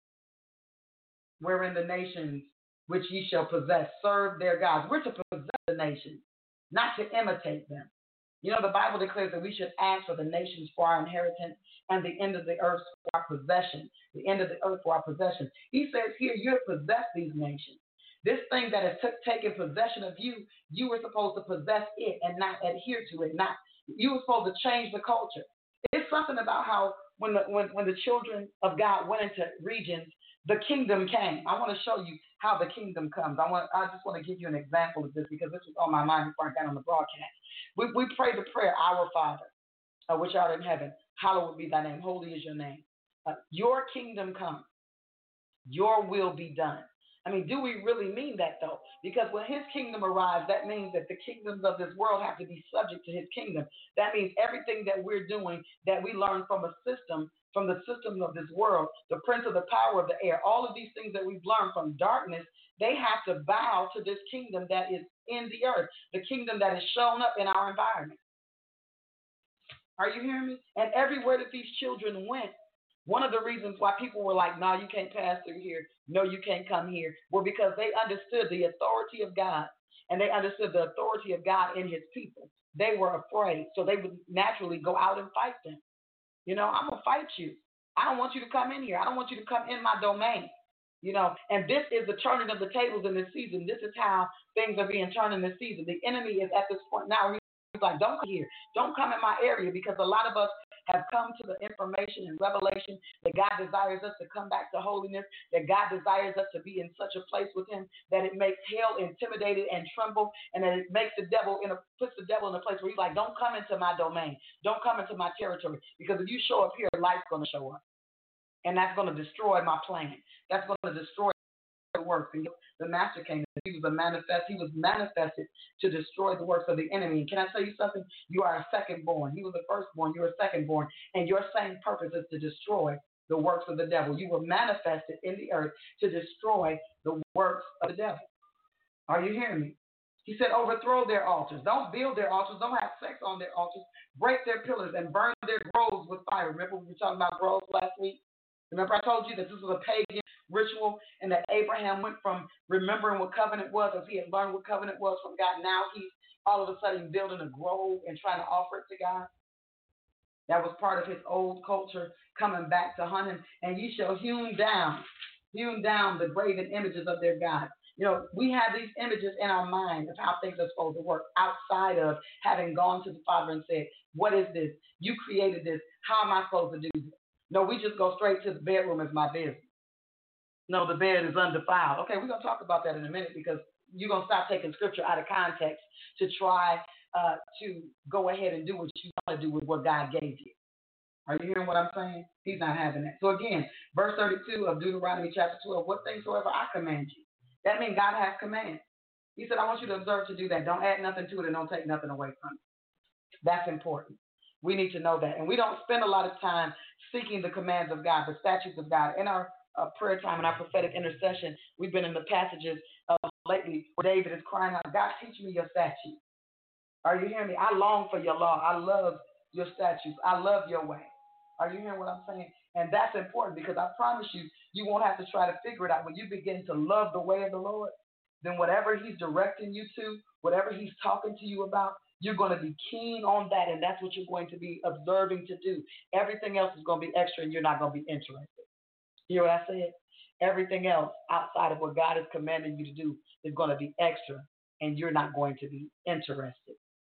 wherein the nations which ye shall possess serve their gods. We're to possess the nations, not to imitate them. You know, the Bible declares that we should ask for the nations for our inheritance and the end of the earth for our possession. The end of the earth for our possession. He says here, you're to possess these nations. This thing that has taken possession of you, you were supposed to possess it and not adhere to it. You were supposed to change the culture. It's something about how when the children of God went into regions, the kingdom came. I want to show you how the kingdom comes. I just want to give you an example of this because this was on my mind before I got on the broadcast. We pray the prayer, Our Father, which art in heaven, hallowed be thy name. Holy is your name. Your kingdom come. Your will be done. I mean, do we really mean that, though? Because when his kingdom arrives, that means that the kingdoms of this world have to be subject to his kingdom. That means everything that we're doing that we learn from the system of this world, the prince of the power of the air, all of these things that we've learned from darkness, they have to bow to this kingdom that is in the earth, the kingdom that is shown up in our environment. Are you hearing me? And everywhere that these children went, one of the reasons why people were like, no, you can't pass through here. No, you can't come here. Well, because they understood the authority of God, and they understood the authority of God in his people. They were afraid, so they would naturally go out and fight them. You know, I'm going to fight you. I don't want you to come in here. I don't want you to come in my domain. You know, and this is the turning of the tables in this season. This is how things are being turned in this season. The enemy is at this point now. He's like, don't come here. Don't come in my area, because a lot of us have come to the information and revelation that God desires us to come back to holiness, that God desires us to be in such a place with him that it makes hell intimidated and tremble, and that it makes puts the devil in a place where he's like, don't come into my domain. Don't come into my territory, because if you show up here, light's going to show up. And that's going to destroy my plan. That's going to destroy the works. And the master came. He was manifested to destroy the works of the enemy. And can I tell you something? You are a second-born. He was the firstborn. You're a second-born. And your same purpose is to destroy the works of the devil. You were manifested in the earth to destroy the works of the devil. Are you hearing me? He said, overthrow their altars. Don't build their altars. Don't have sex on their altars. Break their pillars and burn their groves with fire. Remember we were talking about groves last week? Remember I told you that this was a pagan ritual and that Abraham went from remembering what covenant was as he had learned what covenant was from God. Now he's all of a sudden building a grove and trying to offer it to God. That was part of his old culture coming back to hunt him. And ye shall hewn down the graven images of their gods. You know, we have these images in our mind of how things are supposed to work outside of having gone to the Father and said, what is this? You created this. How am I supposed to do this? No, we just go straight to the bedroom as my business. No, the bed is undefiled. Okay, we're going to talk about that in a minute because you're going to stop taking scripture out of context to try to go ahead and do what you want to do with what God gave you. Are you hearing what I'm saying? He's not having that. So again, verse 32 of Deuteronomy chapter 12, what things soever I command you. That means God has commands. He said, I want you to observe to do that. Don't add nothing to it and don't take nothing away from it. That's important. We need to know that. And we don't spend a lot of time seeking the commands of God, the statutes of God. In our prayer time and our prophetic intercession, we've been in the passages lately where David is crying out, God, teach me your statutes. Are you hearing me? I long for your law. I love your statutes. I love your way. Are you hearing what I'm saying? And that's important because I promise you, you won't have to try to figure it out. When you begin to love the way of the Lord, then whatever he's directing you to, whatever he's talking to you about, you're going to be keen on that, and that's what you're going to be observing to do. Everything else is going to be extra, and you're not going to be interested. You hear what I said? Everything else outside of what God is commanding you to do is going to be extra, and you're not going to be interested.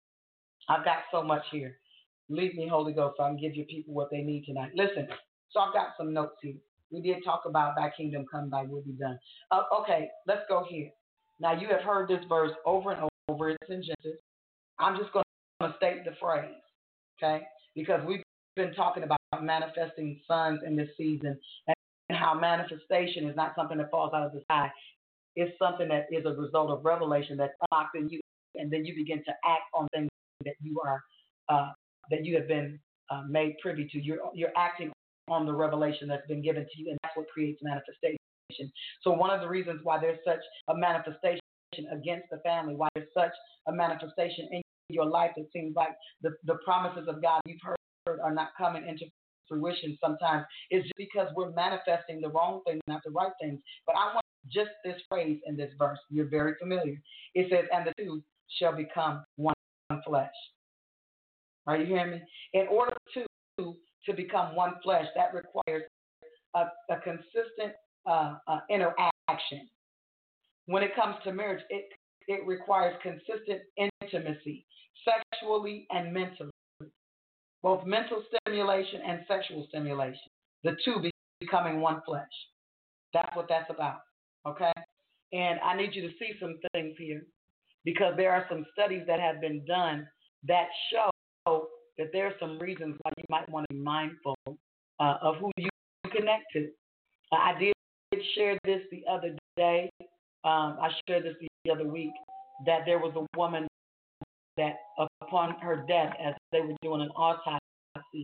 I've got so much here. Lead me, Holy Ghost, so I can give your people what they need tonight. Listen, so I've got some notes here. We did talk about thy kingdom come, thy will be done. Okay, let's go here. Now, you have heard this verse over and over. It's in Genesis. I'm just going to state the phrase, okay? Because we've been talking about manifesting sons in this season and how manifestation is not something that falls out of the sky. It's something that is a result of revelation that's unlocked in you, and then you begin to act on things that you are that you have been made privy to. You're acting on the revelation that's been given to you, and that's what creates manifestation. So one of the reasons why there's such a manifestation against the family, why there's such a manifestation in your life, it seems like the promises of God you've heard are not coming into fruition sometimes, is just because we're manifesting the wrong things, not the right things. But I want just this phrase in this verse. You're very familiar. It says, and the two shall become one flesh. Are you hearing me? In order to become one flesh, that requires a consistent interaction. When it comes to marriage, it requires consistent intimacy, sexually and mentally, both mental stimulation and sexual stimulation, the two becoming one flesh. That's what that's about, okay? And I need you to see some things here because there are some studies that have been done that show that there are some reasons why you might want to be mindful of who you connect to. I did share this the other day. I shared this the other week, that there was a woman that upon her death, as they were doing an autopsy,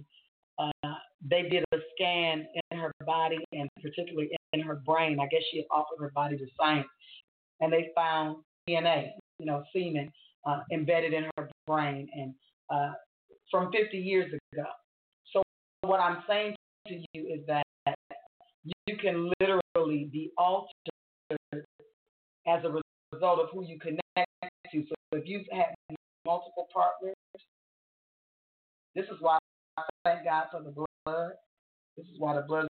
they did a scan in her body and particularly in her brain. I guess she had offered her body to science, and they found DNA, semen embedded in her brain and from 50 years ago. So what I'm saying to you is that you can literally be altered as a result of who you connect to. So if you've had multiple partners, this is why I thank God for the blood. This is why the blood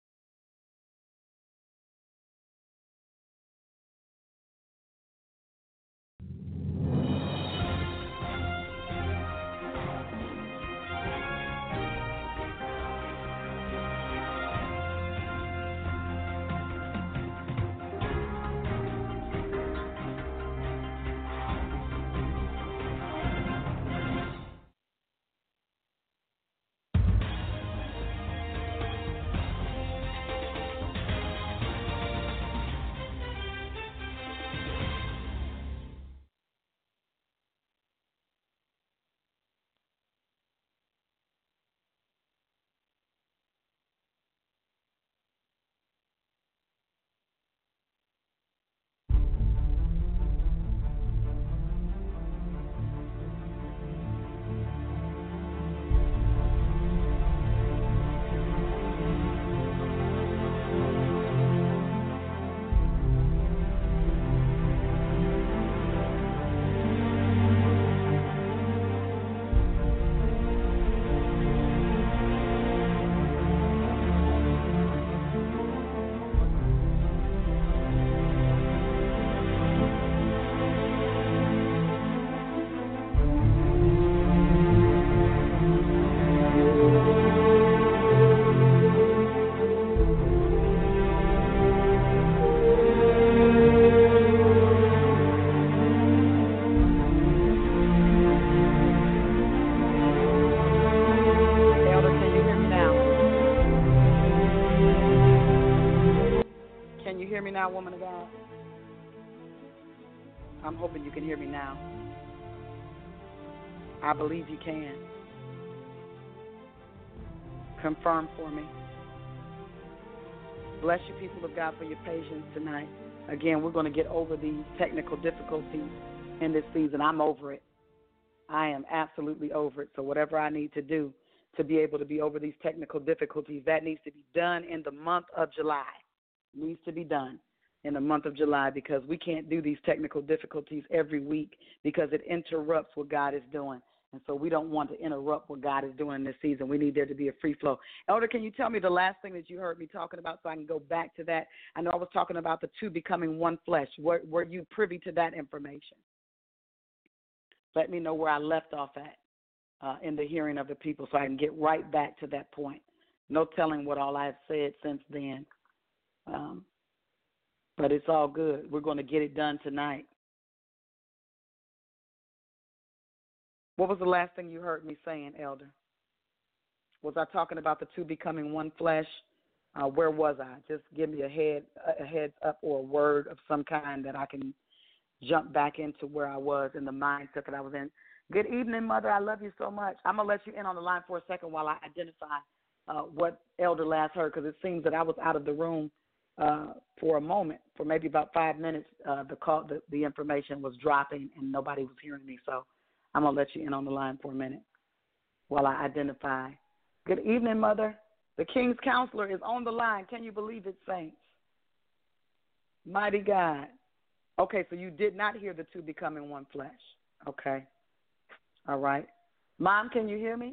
now, woman of God? I'm hoping you can hear me now. I believe you can. Confirm for me. Bless you, people of God, for your patience tonight. Again, we're going to get over these technical difficulties in this season. I'm over it. I am absolutely over it. So whatever I need to do to be able to be over these technical difficulties, that needs to be done in the month of July. It needs to be done in the month of July, because we can't do these technical difficulties every week because it interrupts what God is doing. And so we don't want to interrupt what God is doing in this season. We need there to be a free flow. Elder, can you tell me the last thing that you heard me talking about so I can go back to that? I know I was talking about the two becoming one flesh. Were you privy to that information? Let me know where I left off at in the hearing of the people so I can get right back to that point. No telling what all I've said since then. But it's all good. We're going to get it done tonight. What was the last thing you heard me saying, Elder? Was I talking about the two becoming one flesh? Where was I? Just give me a heads up or a word of some kind that I can jump back into where I was in the mindset that I was in. Good evening, Mother. I love you so much. I'm going to let you in on the line for a second while I identify what Elder last heard, because it seems that I was out of the room for a moment, for maybe about 5 minutes. The information was dropping and nobody was hearing me. So I'm going to let you in on the line for a minute while I identify. Good evening, Mother. The King's Counselor is on the line. Can you believe it, saints? Mighty God. Okay, so you did not hear the two becoming one flesh. Okay. All right. Mom, can you hear me?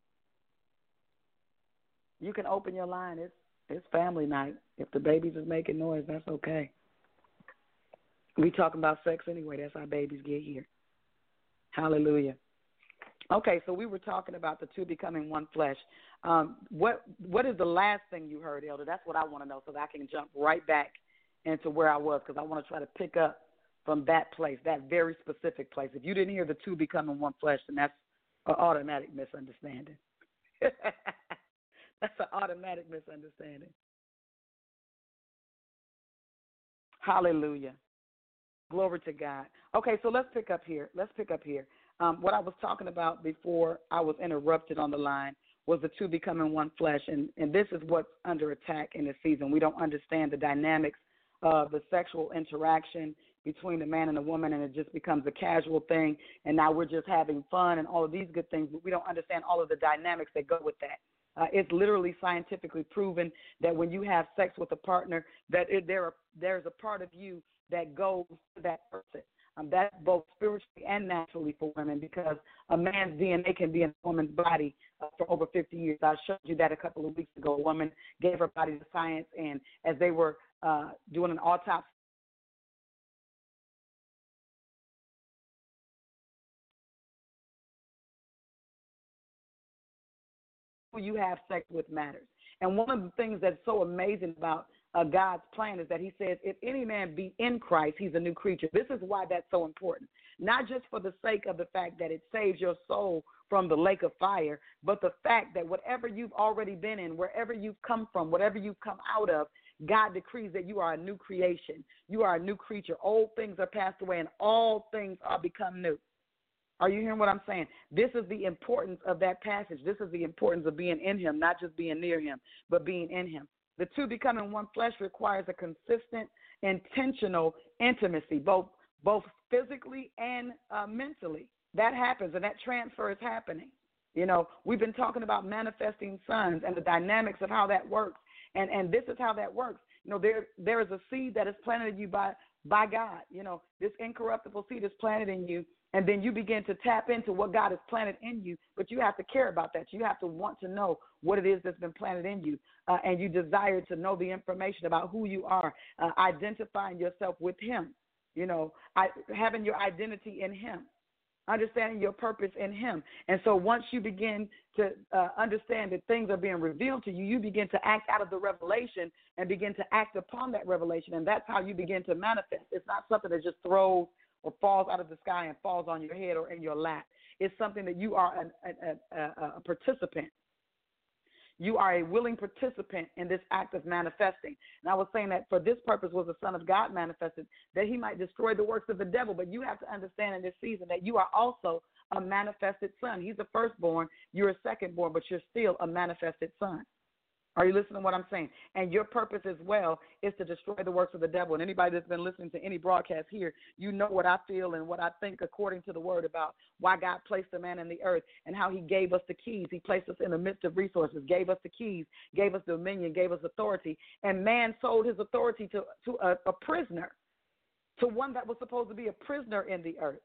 You can open your line. It's family night. If the babies is making noise, that's okay. We talking about sex anyway. That's how babies get here. Hallelujah. Okay, so we were talking about the two becoming one flesh. What is the last thing you heard, Elder? That's what I want to know so that I can jump right back into where I was, because I want to try to pick up from that place, that very specific place. If you didn't hear the two becoming one flesh, then that's an automatic misunderstanding. That's an automatic misunderstanding. Hallelujah. Glory to God. Okay, so let's pick up here. What I was talking about before I was interrupted on the line was the two becoming one flesh, and this is what's under attack in this season. We don't understand the dynamics of the sexual interaction between the man and the woman, and it just becomes a casual thing, and now we're just having fun and all of these good things, but we don't understand all of the dynamics that go with that. It's literally scientifically proven that when you have sex with a partner, that there's a part of you that goes to that person. That's both spiritually and naturally for women, because a man's DNA can be in a woman's body for over 50 years. I showed you that a couple of weeks ago. A woman gave her body to science, and as they were doing an autopsy, who you have sex with matters. And one of the things that's so amazing about God's plan is that he says, if any man be in Christ, he's a new creature. This is why that's so important, not just for the sake of the fact that it saves your soul from the lake of fire, but the fact that whatever you've already been in, wherever you've come from, whatever you've come out of, God decrees that you are a new creation. You are a new creature. Old things are passed away and all things are become new. Are you hearing what I'm saying? This is the importance of that passage. This is the importance of being in him, not just being near him, but being in him. The two becoming one flesh requires a consistent, intentional intimacy, both physically and mentally. That happens, and that transfer is happening. You know, we've been talking about manifesting sons and the dynamics of how that works, and this is how that works. You know, there is a seed that is planted in you by God. You know, this incorruptible seed is planted in you, and then you begin to tap into what God has planted in you, but you have to care about that. You have to want to know what it is that's been planted in you, and you desire to know the information about who you are, identifying yourself with him, you know, having your identity in him, understanding your purpose in him. And so once you begin to understand that things are being revealed to you, you begin to act out of the revelation and begin to act upon that revelation, and that's how you begin to manifest. It's not something that just throws or falls out of the sky and falls on your head or in your lap. It's something that you are a participant. You are a willing participant in this act of manifesting. And I was saying that for this purpose was the Son of God manifested, that he might destroy the works of the devil. But you have to understand in this season that you are also a manifested son. He's the firstborn, you're a secondborn, but you're still a manifested son. Are you listening to what I'm saying? And your purpose as well is to destroy the works of the devil. And anybody that's been listening to any broadcast here, you know what I feel and what I think according to the word about why God placed the man in the earth and how he gave us the keys. He placed us in the midst of resources, gave us the keys, gave us dominion, gave us authority. And man sold his authority to a prisoner, to one that was supposed to be a prisoner in the earth.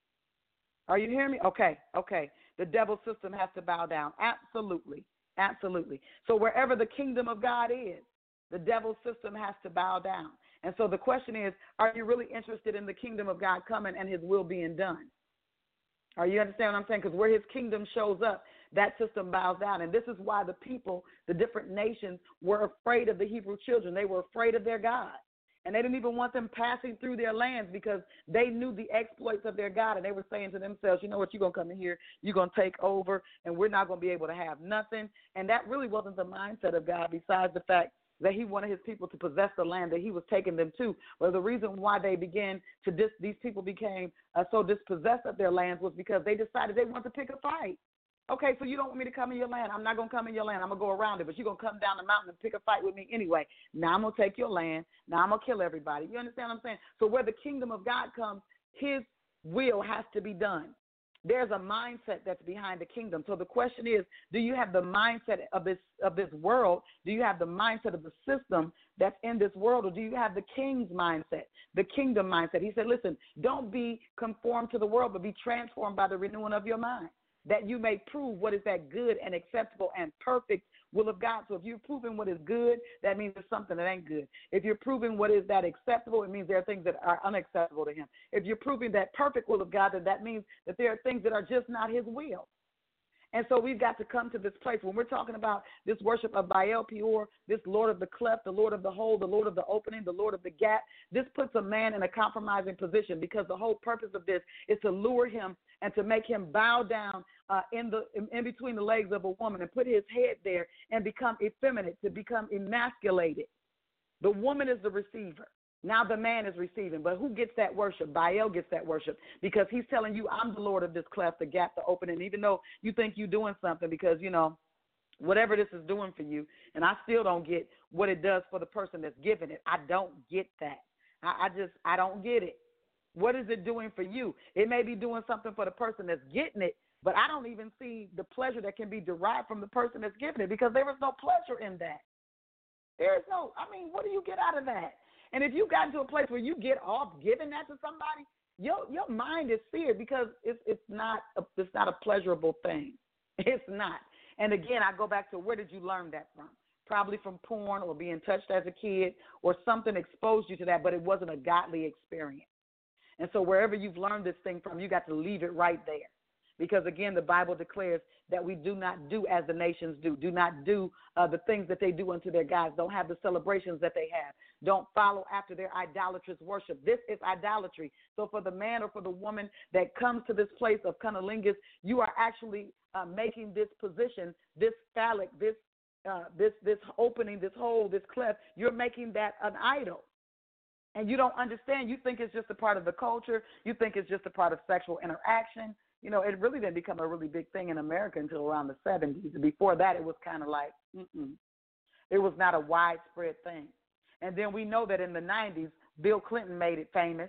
Are you hearing me? Okay. The devil system has to bow down. Absolutely. Absolutely. So wherever the kingdom of God is, the devil's system has to bow down. And so the question is, are you really interested in the kingdom of God coming and his will being done? Are you understand what I'm saying? Because where his kingdom shows up, that system bows down. And this is why the people, the different nations, were afraid of the Hebrew children. They were afraid of their God. And they didn't even want them passing through their lands because they knew the exploits of their God. And they were saying to themselves, you know what, you're going to come in here, you're going to take over, and we're not going to be able to have nothing. And that really wasn't the mindset of God, besides the fact that he wanted his people to possess the land that he was taking them to. But the reason why they began to, these people became so dispossessed of their lands was because they decided they wanted to pick a fight. Okay, so you don't want me to come in your land. I'm not going to come in your land. I'm going to go around it, but you're going to come down the mountain and pick a fight with me anyway. Now I'm going to take your land. Now I'm going to kill everybody. You understand what I'm saying? So where the kingdom of God comes, his will has to be done. There's a mindset that's behind the kingdom. So the question is, do you have the mindset of this world? Do you have the mindset of the system that's in this world, or do you have the king's mindset, the kingdom mindset? He said, listen, don't be conformed to the world, but be transformed by the renewing of your mind, that you may prove what is that good and acceptable and perfect will of God. So if you're proving what is good, that means there's something that ain't good. If you're proving what is that acceptable, it means there are things that are unacceptable to him. If you're proving that perfect will of God, then that means that there are things that are just not his will. And so we've got to come to this place when we're talking about this worship of Baal Peor, this Lord of the cleft, the Lord of the hole, the Lord of the opening, the Lord of the gap. This puts a man in a compromising position because the whole purpose of this is to lure him and to make him bow down in between the legs of a woman and put his head there and become effeminate, to become emasculated. The woman is the receiver. Now the man is receiving. But who gets that worship? Baal gets that worship because he's telling you, I'm the Lord of this cleft, the gap, the opening, even though you think you're doing something because, you know, whatever this is doing for you, and I still don't get what it does for the person that's giving it. I don't get that. I don't get it. What is it doing for you? It may be doing something for the person that's getting it, but I don't even see the pleasure that can be derived from the person that's giving it because there is no pleasure in that. There is no, what do you get out of that? And if you got into a place where you get off giving that to somebody, your mind is seared because it's not a pleasurable thing. It's not. And again, I go back to where did you learn that from? Probably from porn or being touched as a kid or something exposed you to that, but it wasn't a godly experience. And so wherever you've learned this thing from, you got to leave it right there. Because, again, the Bible declares that we do not do as the nations do. Do not do the things that they do unto their gods. Don't have the celebrations that they have. Don't follow after their idolatrous worship. This is idolatry. So for the man or for the woman that comes to this place of cunnilingus, you are actually making this position, this phallic, this opening, this hole, this cleft, you're making that an idol. And you don't understand. You think it's just a part of the culture. You think it's just a part of sexual interaction. You know, it really didn't become a really big thing in America until around the 70s. Before that, it was kind of like, it was not a widespread thing. And then we know that in the 90s, Bill Clinton made it famous.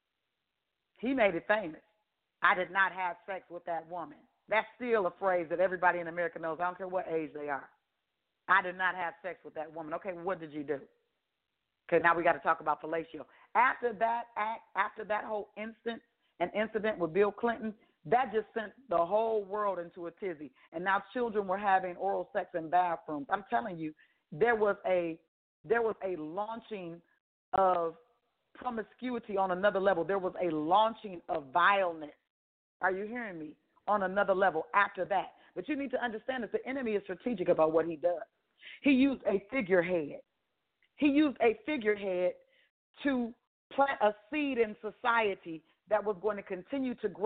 He made it famous. I did not have sex with that woman. That's still a phrase that everybody in America knows. I don't care what age they are. I did not have sex with that woman. Okay, what did you do? Okay, now we got to talk about fellatio. After that act, after that whole incident with Bill Clinton, that just sent the whole world into a tizzy. And now children were having oral sex in bathrooms. I'm telling you, there was a launching of promiscuity on another level. There was a launching of vileness. Are you hearing me? On another level after that. But you need to understand that the enemy is strategic about what he does. He used a figurehead. He used a figurehead to plant a seed in society that was going to continue to grow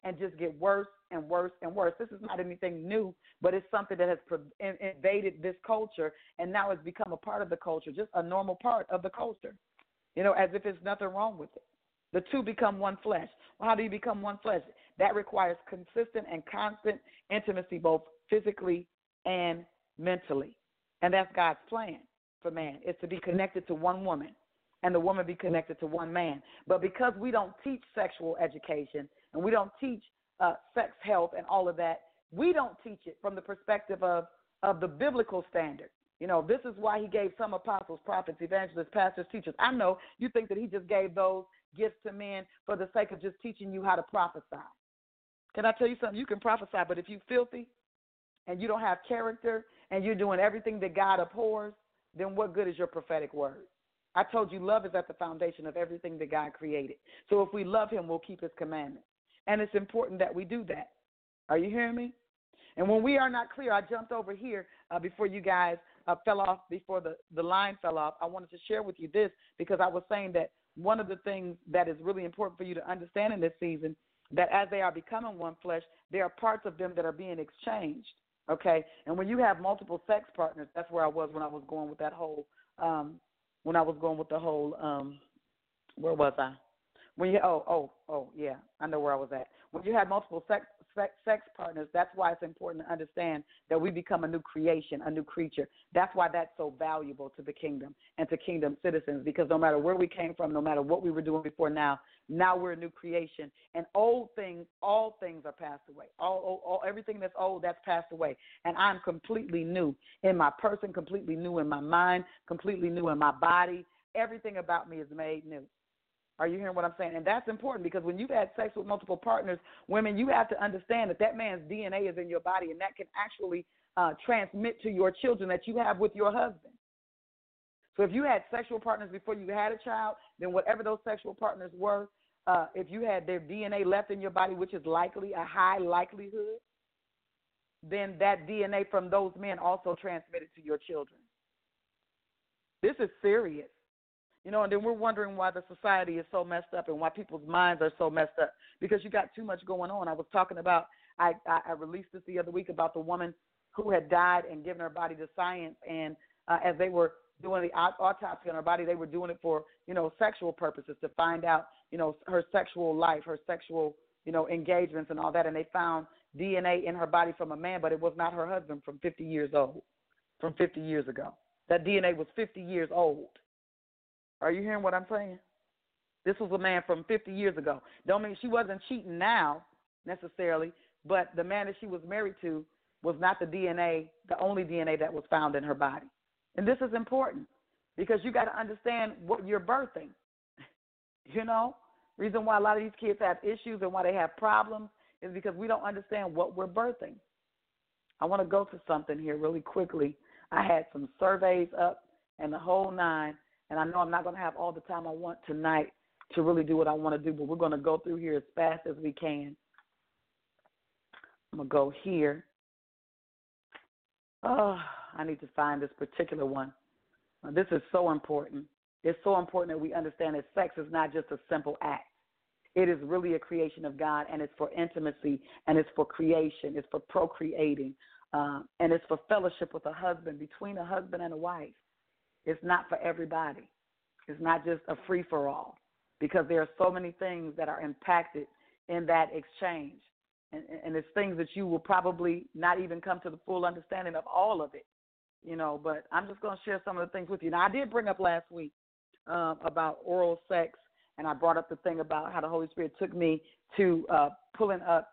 and just get worse and worse and worse. This is not anything new, but it's something that has invaded this culture, and now it's become a part of the culture, just a normal part of the culture, as if there's nothing wrong with it. The two become one flesh. Well, how do you become one flesh? That requires consistent and constant intimacy, both physically and mentally. And that's God's plan for man, is to be connected to one woman and the woman be connected to one man. But because we don't teach sexual education and we don't teach sex health and all of that, we don't teach it from the perspective of the biblical standard. This is why he gave some apostles, prophets, evangelists, pastors, teachers. I know you think that he just gave those gifts to men for the sake of just teaching you how to prophesy. Can I tell you something? You can prophesy, but if you're filthy and you don't have character and you're doing everything that God abhors, then what good is your prophetic word? I told you love is at the foundation of everything that God created. So if we love him, we'll keep his commandments. And it's important that we do that. Are you hearing me? And when we are not clear, I jumped over here before you guys fell off, before the line fell off. I wanted to share with you this because I was saying that one of the things that is really important for you to understand in this season, that as they are becoming one flesh, there are parts of them that are being exchanged, okay? And when you have multiple sex partners, that's where I was when I was going with that whole, where was I? Yeah, I know where I was at. When you have multiple sex partners, that's why it's important to understand that we become a new creation, a new creature. That's why that's so valuable to the kingdom and to kingdom citizens, because no matter where we came from, no matter what we were doing before now we're a new creation. And all things are passed away. Everything that's old, that's passed away. And I'm completely new in my person, completely new in my mind, completely new in my body. Everything about me is made new. Are you hearing what I'm saying? And that's important because when you've had sex with multiple partners, women, you have to understand that man's DNA is in your body, and that can actually transmit to your children that you have with your husband. So if you had sexual partners before you had a child, then whatever those sexual partners were, if you had their DNA left in your body, which is likely, a high likelihood, then that DNA from those men also transmitted to your children. This is serious. And then we're wondering why the society is so messed up and why people's minds are so messed up, because you got too much going on. I was talking about, I released this the other week about the woman who had died and given her body to science, and as they were doing the autopsy on her body, they were doing it for, sexual purposes, to find out, her sexual life, her sexual, engagements and all that, and they found DNA in her body from a man, but it was not her husband from 50 years old, from 50 years ago. That DNA was 50 years old. Are you hearing what I'm saying? This was a man from 50 years ago. Don't mean she wasn't cheating now necessarily, but the man that she was married to was not the only DNA that was found in her body. And this is important because you got to understand what you're birthing. Reason why a lot of these kids have issues and why they have problems is because we don't understand what we're birthing. I want to go to something here really quickly. I had some surveys up and the whole nine. And I know I'm not going to have all the time I want tonight to really do what I want to do, but we're going to go through here as fast as we can. I'm going to go here. Oh, I need to find this particular one. This is so important. It's so important that we understand that sex is not just a simple act. It is really a creation of God, and it's for intimacy, and it's for creation. It's for procreating, and it's for fellowship with a husband, between a husband and a wife. It's not for everybody. It's not just a free-for-all, because there are so many things that are impacted in that exchange. And it's things that you will probably not even come to the full understanding of all of it, but I'm just going to share some of the things with you. Now, I did bring up last week about oral sex, and I brought up the thing about how the Holy Spirit took me to pulling up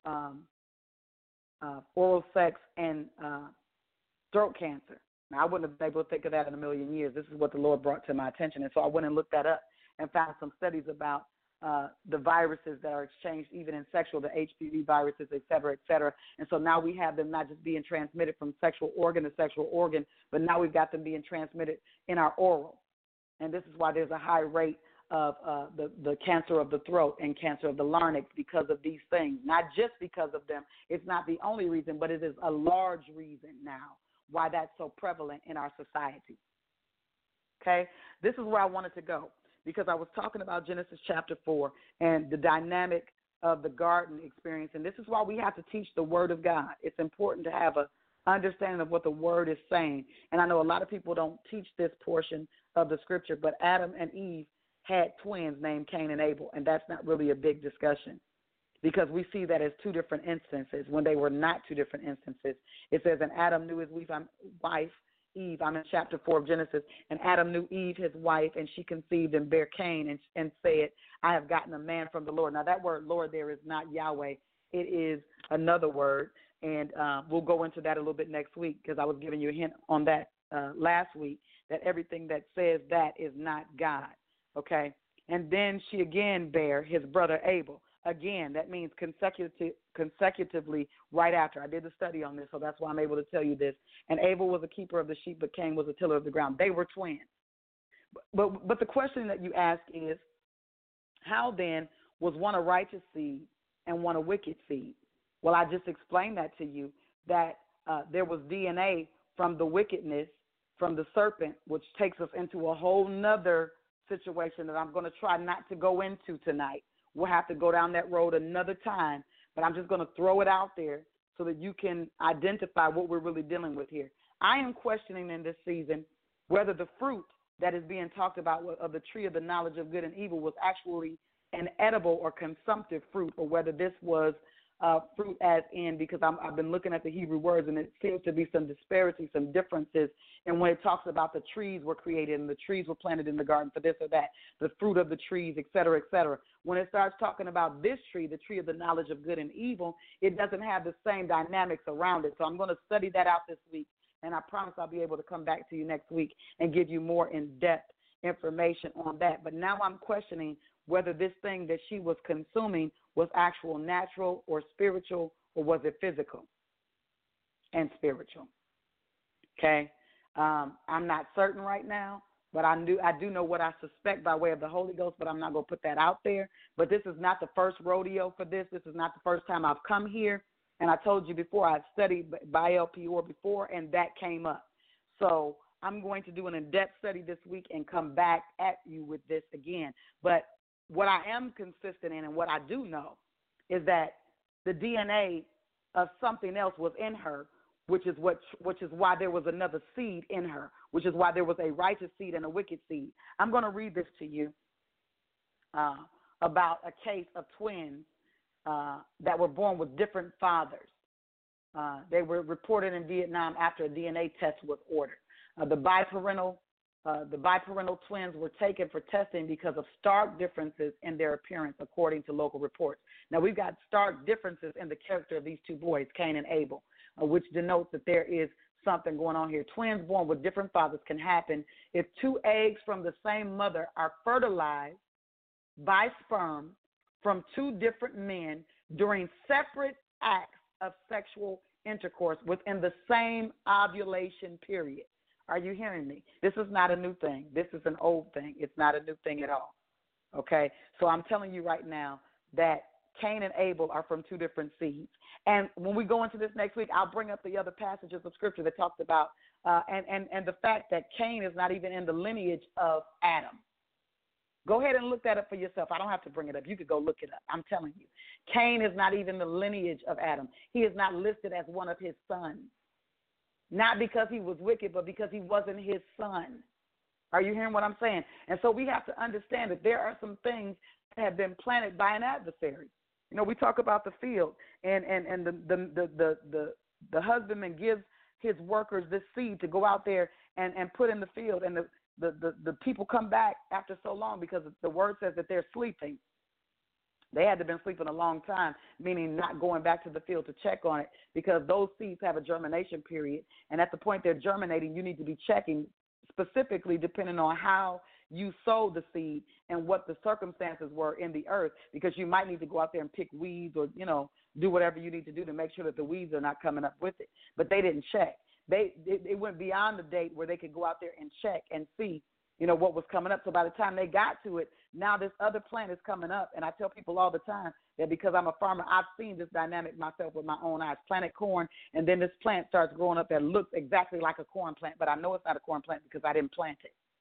oral sex and throat cancer. Now, I wouldn't have been able to think of that in a million years. This is what the Lord brought to my attention. And so I went and looked that up and found some studies about the viruses that are exchanged even in sexual, the HPV viruses, et cetera, et cetera. And so now we have them not just being transmitted from sexual organ to sexual organ, but now we've got them being transmitted in our oral. And this is why there's a high rate of the cancer of the throat and cancer of the larynx because of these things. Not just because of them. It's not the only reason, but it is a large reason now why that's so prevalent in our society. Okay? This is where I wanted to go because I was talking about Genesis chapter 4 and the dynamic of the garden experience. And this is why we have to teach the Word of God. It's important to have a understanding of what the Word is saying. And I know a lot of people don't teach this portion of the Scripture, but Adam and Eve had twins named Cain and Abel, and that's not really a big discussion because we see that as two different instances when they were not two different instances. It says, and Adam knew his wife, Eve, I'm in chapter 4 of Genesis, and Adam knew Eve, his wife, and she conceived and bare Cain and said, I have gotten a man from the Lord. Now, that word Lord there is not Yahweh. It is another word, and we'll go into that a little bit next week because I was giving you a hint on that last week, that everything that says that is not God, okay? And then she again bare his brother Abel. Again, that means consecutively right after. I did the study on this, so that's why I'm able to tell you this. And Abel was a keeper of the sheep, but Cain was a tiller of the ground. They were twins. But the question that you ask is, how then was one a righteous seed and one a wicked seed? Well, I just explained that to you, that there was DNA from the wickedness, from the serpent, which takes us into a whole nother situation that I'm going to try not to go into tonight. We'll have to go down that road another time, but I'm just going to throw it out there so that you can identify what we're really dealing with here. I am questioning in this season whether the fruit that is being talked about of the tree of the knowledge of good and evil was actually an edible or consumptive fruit, or whether this was fruit as in, because I've been looking at the Hebrew words, and it seems to be some disparity, some differences in when it talks about the trees were created and the trees were planted in the garden for this or that, the fruit of the trees, et cetera, et cetera. When it starts talking about this tree, the tree of the knowledge of good and evil, it doesn't have the same dynamics around it. So I'm going to study that out this week, and I promise I'll be able to come back to you next week and give you more in-depth information on that. But now I'm questioning whether this thing that she was consuming was actual natural or spiritual, or was it physical and spiritual? Okay? I'm not certain right now, but I do know what I suspect by way of the Holy Ghost, but I'm not going to put that out there. But this is not the first rodeo for this. This is not the first time I've come here. And I told you before, I've studied Baal Peor before, and that came up. So I'm going to do an in-depth study this week and come back at you with this again. But what I am consistent in and what I do know is that the DNA of something else was in her, which is why there was another seed in her, which is why there was a righteous seed and a wicked seed. I'm going to read this to you about a case of twins that were born with different fathers. They were reported in Vietnam after a DNA test was ordered. The biparental twins were taken for testing because of stark differences in their appearance, according to local reports. Now, we've got stark differences in the character of these two boys, Cain and Abel, which denotes that there is something going on here. Twins born with different fathers can happen if two eggs from the same mother are fertilized by sperm from two different men during separate acts of sexual intercourse within the same ovulation period. Are you hearing me? This is not a new thing. This is an old thing. It's not a new thing at all. Okay? So I'm telling you right now that Cain and Abel are from two different seeds. And when we go into this next week, I'll bring up the other passages of Scripture that talks about and the fact that Cain is not even in the lineage of Adam. Go ahead and look that up for yourself. I don't have to bring it up. You could go look it up. I'm telling you. Cain is not even the lineage of Adam. He is not listed as one of his sons. Not because he was wicked, but because he wasn't his son. Are you hearing what I'm saying? And so we have to understand that there are some things that have been planted by an adversary. You know, we talk about the field, and the husbandman gives his workers this seed to go out there and put in the field, and the people come back after so long because the word says that they're sleeping. They had to have been sleeping a long time, meaning not going back to the field to check on it, because those seeds have a germination period. And at the point they're germinating, you need to be checking specifically depending on how you sowed the seed and what the circumstances were in the earth, because you might need to go out there and pick weeds or, you know, do whatever you need to do to make sure that the weeds are not coming up with it. But they didn't check. They went beyond the date where they could go out there and check and see, you know, what was coming up. So by the time they got to it, now this other plant is coming up. And I tell people all the time that because I'm a farmer, I've seen this dynamic myself with my own eyes. Planted corn, and then this plant starts growing up that looks exactly like a corn plant, but I know it's not a corn plant because I didn't plant it.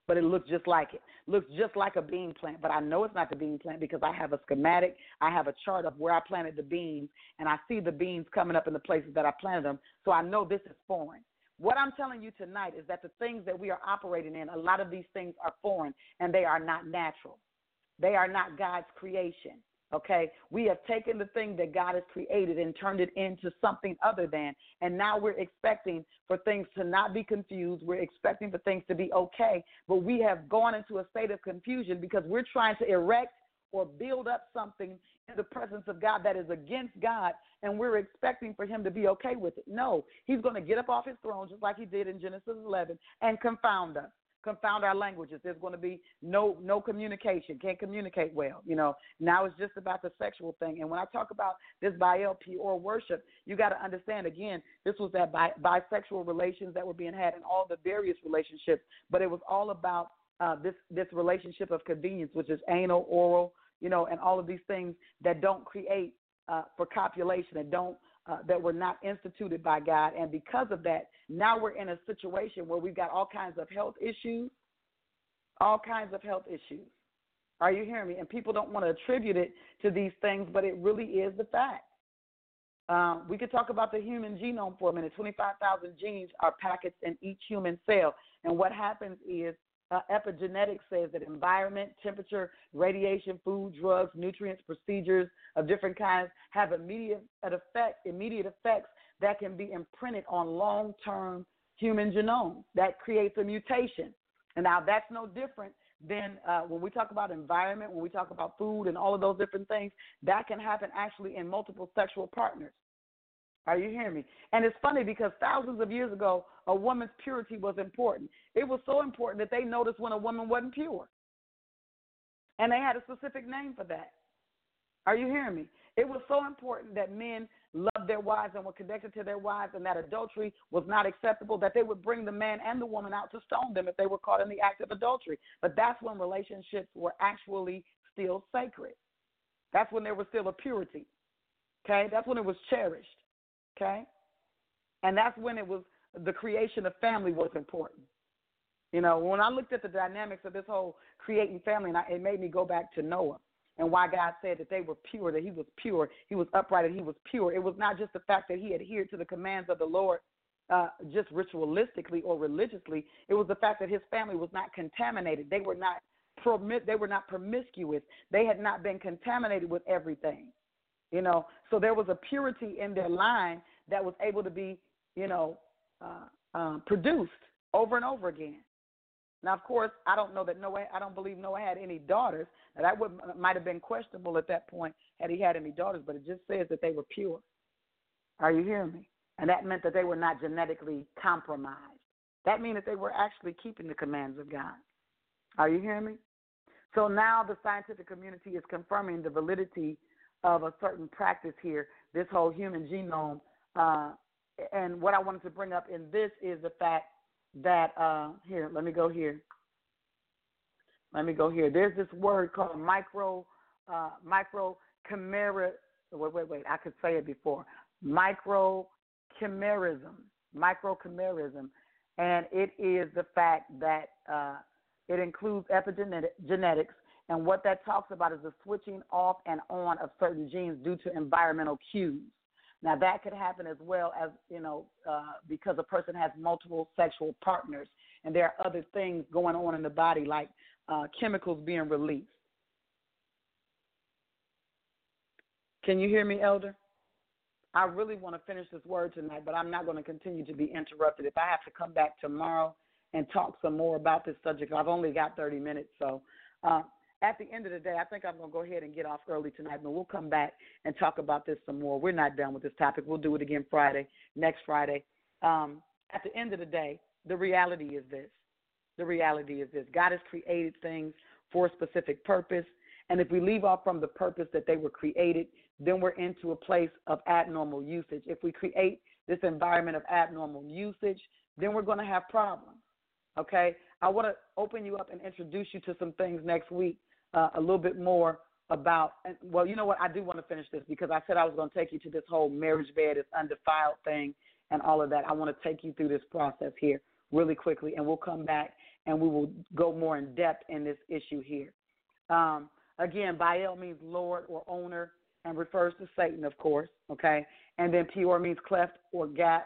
but it looks just like it. Looks just like a bean plant, but I know it's not the bean plant because I have a schematic. I have a chart of where I planted the beans, and I see the beans coming up in the places that I planted them, so I know this is foreign. What I'm telling you tonight is that the things that we are operating in, a lot of these things are foreign, and they are not natural. They are not God's creation. Okay, we have taken the thing that God has created and turned it into something other than, and now we're expecting for things to not be confused. We're expecting for things to be okay, but we have gone into a state of confusion because we're trying to erect or build up something in the presence of God that is against God, and we're expecting for him to be okay with it. No, he's going to get up off his throne just like he did in Genesis 11 and confound us. Confound our languages. There's going to be no communication. Can't communicate well. Now it's just about the sexual thing. And when I talk about this Baal Peor worship, you got to understand, again, this was that bisexual relations that were being had in all the various relationships, but it was all about this relationship of convenience, which is anal, oral, and all of these things that don't create for copulation and don't that were not instituted by God. And because of that, now we're in a situation where we've got all kinds of health issues. Are you hearing me? And people don't want to attribute it to these things, but it really is the fact. We could talk about the human genome for a minute. 25,000 genes are packaged in each human cell. And what happens is epigenetics says that environment, temperature, radiation, food, drugs, nutrients, procedures of different kinds have immediate effects that can be imprinted on long-term human genomes. That creates a mutation. And now that's no different than when we talk about environment, when we talk about food and all of those different things, that can happen actually in multiple sexual partners. Are you hearing me? And it's funny because thousands of years ago, a woman's purity was important. It was so important that they noticed when a woman wasn't pure. And they had a specific name for that. Are you hearing me? It was so important that men loved their wives and were connected to their wives, and that adultery was not acceptable, that they would bring the man and the woman out to stone them if they were caught in the act of adultery. But that's when relationships were actually still sacred. That's when there was still a purity. Okay? That's when it was cherished. Okay? And that's when it was the creation of family was important. When I looked at the dynamics of this whole creating family, it made me go back to Noah and why God said that they were pure, that he was pure, he was upright, and he was pure. It was not just the fact that he adhered to the commands of the Lord just ritualistically or religiously. It was the fact that his family was not contaminated. They were not promiscuous. They had not been contaminated with everything. So there was a purity in their line that was able to be, produced over and over again. Now, of course, I don't believe Noah had any daughters. Now, that might have been questionable at that point had he had any daughters, but it just says that they were pure. Are you hearing me? And that meant that they were not genetically compromised. That means that they were actually keeping the commands of God. Are you hearing me? So now the scientific community is confirming the validity of a certain practice here, this whole human genome. And what I wanted to bring up in this is the fact that, let me go here. There's this word called microchimerism. Wait, I could say it before. Microchimerism. And it is the fact that it includes epigenetics. And what that talks about is the switching off and on of certain genes due to environmental cues. Now, that could happen as well as, because a person has multiple sexual partners, and there are other things going on in the body, like chemicals being released. Can you hear me, Elder? I really want to finish this word tonight, but I'm not going to continue to be interrupted. If I have to come back tomorrow and talk some more about this subject, I've only got 30 minutes, so at the end of the day, I think I'm going to go ahead and get off early tonight, but we'll come back and talk about this some more. We're not done with this topic. We'll do it again next Friday. At the end of the day, the reality is this. God has created things for a specific purpose, and if we leave off from the purpose that they were created, then we're into a place of abnormal usage. If we create this environment of abnormal usage, then we're going to have problems, okay? I want to open you up and introduce you to some things next week. A little bit more about, well, you know what? I do want to finish this because I said I was going to take you to this whole marriage bed is undefiled thing and all of that. I want to take you through this process here really quickly, and we'll come back and we will go more in depth in this issue here. Again, Baal means Lord or owner and refers to Satan, of course, okay? And then Peor means cleft or gap,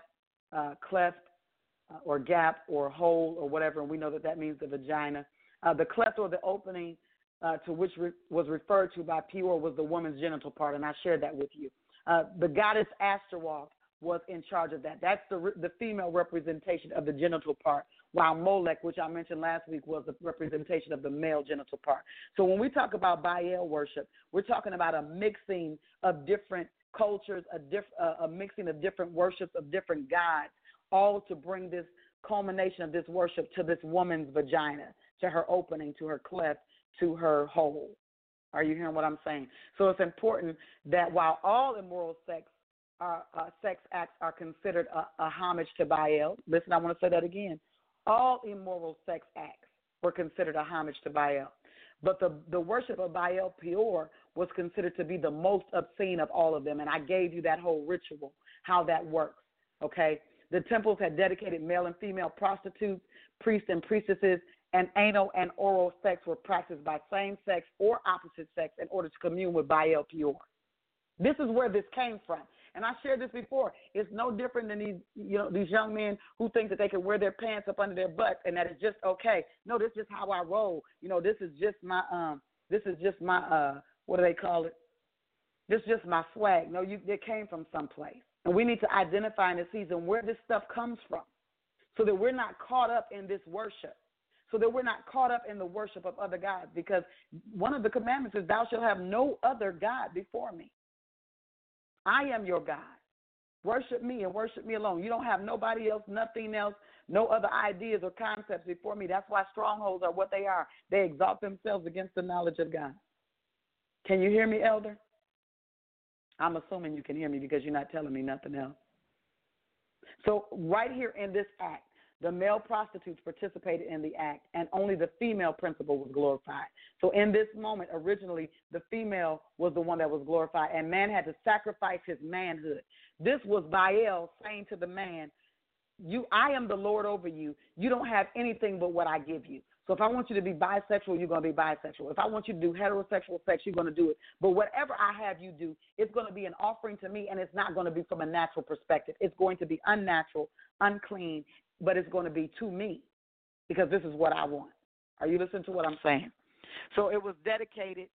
or gap or hole or whatever, and we know that that means the vagina. The cleft or the opening to which was referred to by Peor was the woman's genital part, and I shared that with you. The goddess Ashtaroth was in charge of that. That's the female representation of the genital part, while Molech, which I mentioned last week, was the representation of the male genital part. So when we talk about Baal worship, we're talking about a mixing of different cultures, a mixing of different worships of different gods, all to bring this culmination of this worship to this woman's vagina, to her opening, to her cleft, to her hole. Are you hearing what I'm saying? So it's important that while all immoral sex acts are considered a homage to Baal, listen, I want to say that again. All immoral sex acts were considered a homage to Baal. But the worship of Baal Peor was considered to be the most obscene of all of them. And I gave you that whole ritual, how that works, okay? The temples had dedicated male and female prostitutes, priests and priestesses, and anal and oral sex were practiced by same-sex or opposite sex in order to commune with Baal Peor. This is where this came from. And I shared this before. It's no different than these young men who think that they can wear their pants up under their butts and that it's just okay. No, this is just how I roll. This is just my what do they call it? This is just my swag. No, it came from someplace. And we need to identify in this season where this stuff comes from so that we're not caught up in this worship, so that we're not caught up in the worship of other gods, because one of the commandments is thou shalt have no other God before me. I am your God. Worship me and worship me alone. You don't have nobody else, nothing else, no other ideas or concepts before me. That's why strongholds are what they are. They exalt themselves against the knowledge of God. Can you hear me, Elder? I'm assuming you can hear me because you're not telling me nothing else. So right here in this act, the male prostitutes participated in the act, and only the female principle was glorified. So in this moment, originally, the female was the one that was glorified, and man had to sacrifice his manhood. This was Baal saying to the man, I am the Lord over you. You don't have anything but what I give you. So if I want you to be bisexual, you're going to be bisexual. If I want you to do heterosexual sex, you're going to do it. But whatever I have you do, it's going to be an offering to me, and it's not going to be from a natural perspective. It's going to be unnatural, unclean, but it's going to be to me because this is what I want. Are you listening to what I'm saying? So it was dedicated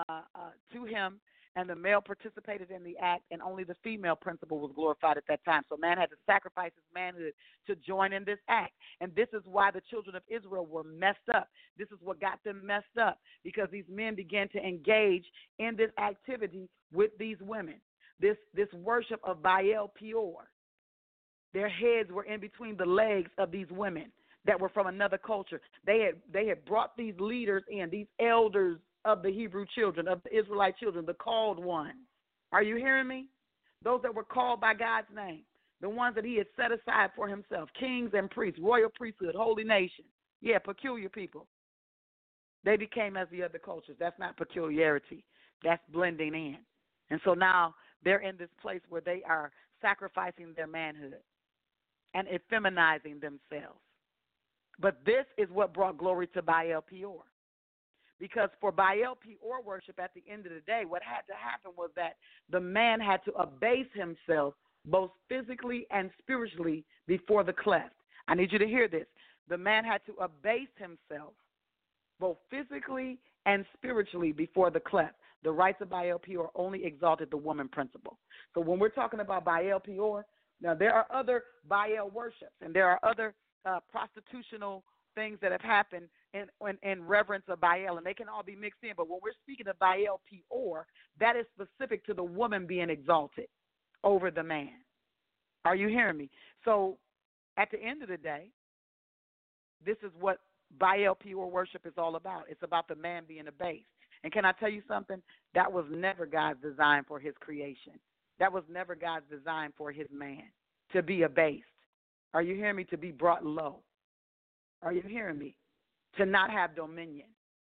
to him, and the male participated in the act, and only the female principle was glorified at that time. So man had to sacrifice his manhood to join in this act. And this is why the children of Israel were messed up. This is what got them messed up, because these men began to engage in this activity with these women, this worship of Baal Peor. Their heads were in between the legs of these women that were from another culture. They had brought these leaders in, these elders of the Hebrew children, of the Israelite children, the called ones. Are you hearing me? Those that were called by God's name, the ones that he had set aside for himself, kings and priests, royal priesthood, holy nation. Yeah, peculiar people. They became as the other cultures. That's not peculiarity. That's blending in. And so now they're in this place where they are sacrificing their manhood and effeminizing themselves. But this is what brought glory to Baal Peor. Because for Baal Peor worship, at the end of the day, what had to happen was that the man had to abase himself both physically and spiritually before the cleft. I need you to hear this. The man had to abase himself both physically and spiritually before the cleft. The rites of Baal Peor only exalted the woman principle. So when we're talking about Baal Peor, now there are other Baal worships, and there are other prostitutional things that have happened in reverence of Baal, and they can all be mixed in. But when we're speaking of Baal Peor, that is specific to the woman being exalted over the man. Are you hearing me? So at the end of the day, this is what Baal Peor worship is all about. It's about the man being abased. And can I tell you something? That was never God's design for his creation. That was never God's design for his man, to be abased. Are you hearing me? To be brought low. Are you hearing me? To not have dominion.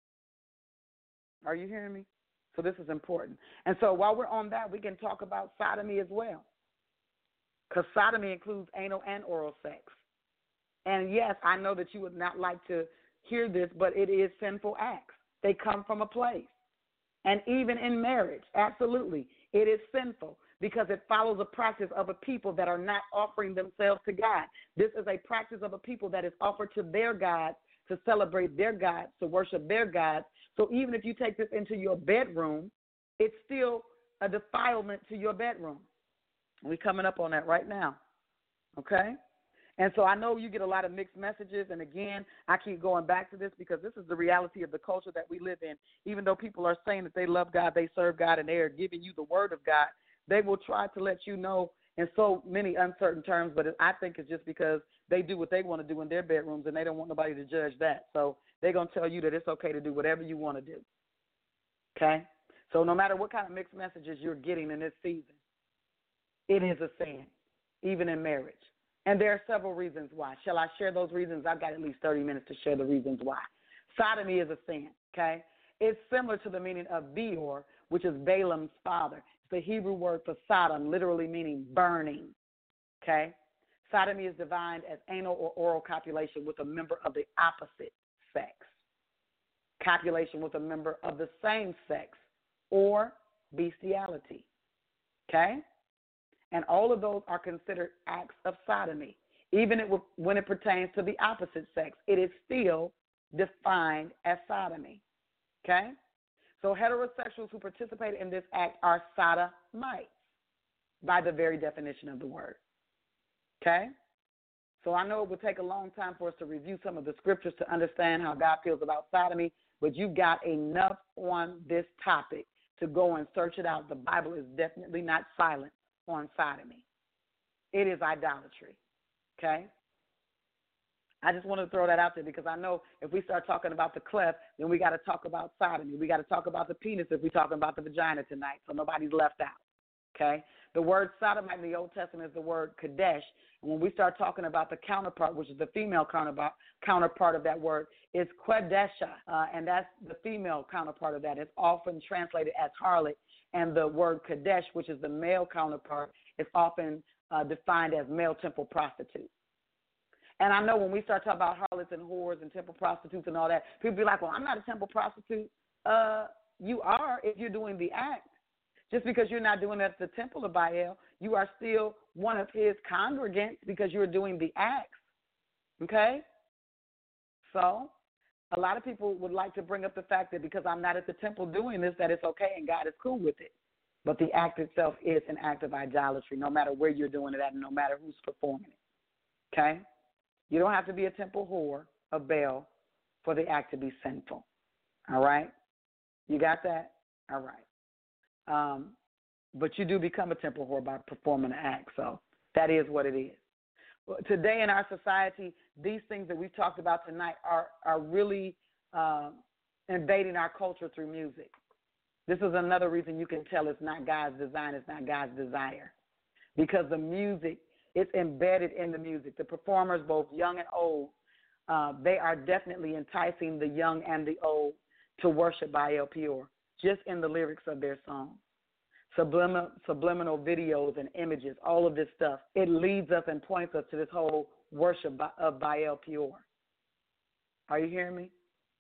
Are you hearing me? So this is important. And so while we're on that, we can talk about sodomy as well. Because sodomy includes anal and oral sex. And yes, I know that you would not like to hear this, but it is sinful acts. They come from a place. And even in marriage, absolutely, it is sinful because it follows a practice of a people that are not offering themselves to God. This is a practice of a people that is offered to their gods, to celebrate their gods, to worship their gods. So even if you take this into your bedroom, it's still a defilement to your bedroom. We're coming up on that right now, okay? And so I know you get a lot of mixed messages, and again, I keep going back to this because this is the reality of the culture that we live in. Even though people are saying that they love God, they serve God, and they are giving you the word of God, they will try to let you know in so many uncertain terms, but I think it's just because they do what they want to do in their bedrooms, and they don't want nobody to judge that. So they're going to tell you that it's okay to do whatever you want to do, okay? So no matter what kind of mixed messages you're getting in this season, it is a sin, even in marriage. And there are several reasons why. Shall I share those reasons? I've got at least 30 minutes to share the reasons why. Sodomy is a sin, okay? It's similar to the meaning of Beor, which is Balaam's father. It's the Hebrew word for Sodom, literally meaning burning, okay? Sodomy is defined as anal or oral copulation with a member of the opposite sex. Copulation with a member of the same sex or bestiality, okay? And all of those are considered acts of sodomy. Even when it pertains to the opposite sex, it is still defined as sodomy. Okay? So heterosexuals who participate in this act are sodomites by the very definition of the word. Okay? So I know it would take a long time for us to review some of the scriptures to understand how God feels about sodomy, but you've got enough on this topic to go and search it out. The Bible is definitely not silent on sodomy. It is idolatry, okay? I just want to throw that out there because I know if we start talking about the cleft, then we got to talk about sodomy. We got to talk about the penis if we're talking about the vagina tonight, so nobody's left out, okay? The word sodomite in the Old Testament is the word kadesh. And when we start talking about the counterpart, which is the female counterpart of that word, is quedesha, and that's the female counterpart of that. It's often translated as harlot. And the word kadesh, which is the male counterpart, is often defined as male temple prostitute. And I know when we start talking about harlots and whores and temple prostitutes and all that, people be like, well, I'm not a temple prostitute. You are if you're doing the act. Just because you're not doing it at the temple of Baal, you are still one of his congregants because you're doing the acts. Okay? So a lot of people would like to bring up the fact that because I'm not at the temple doing this, that it's okay and God is cool with it. But the act itself is an act of idolatry, no matter where you're doing it at and no matter who's performing it. Okay? You don't have to be a temple whore of Baal for the act to be sinful. All right? You got that? All right. But you do become a temple whore by performing the act. So that is what it is. Today in our society, these things that we've talked about tonight are really invading our culture through music. This is another reason you can tell it's not God's design, it's not God's desire. Because the music, it's embedded in the music. The performers, both young and old, they are definitely enticing the young and the old to worship Baal Peor, just in the lyrics of their songs. Subliminal videos and images, all of this stuff, it leads us and points us to this whole worship of Baal Peor. Are you hearing me?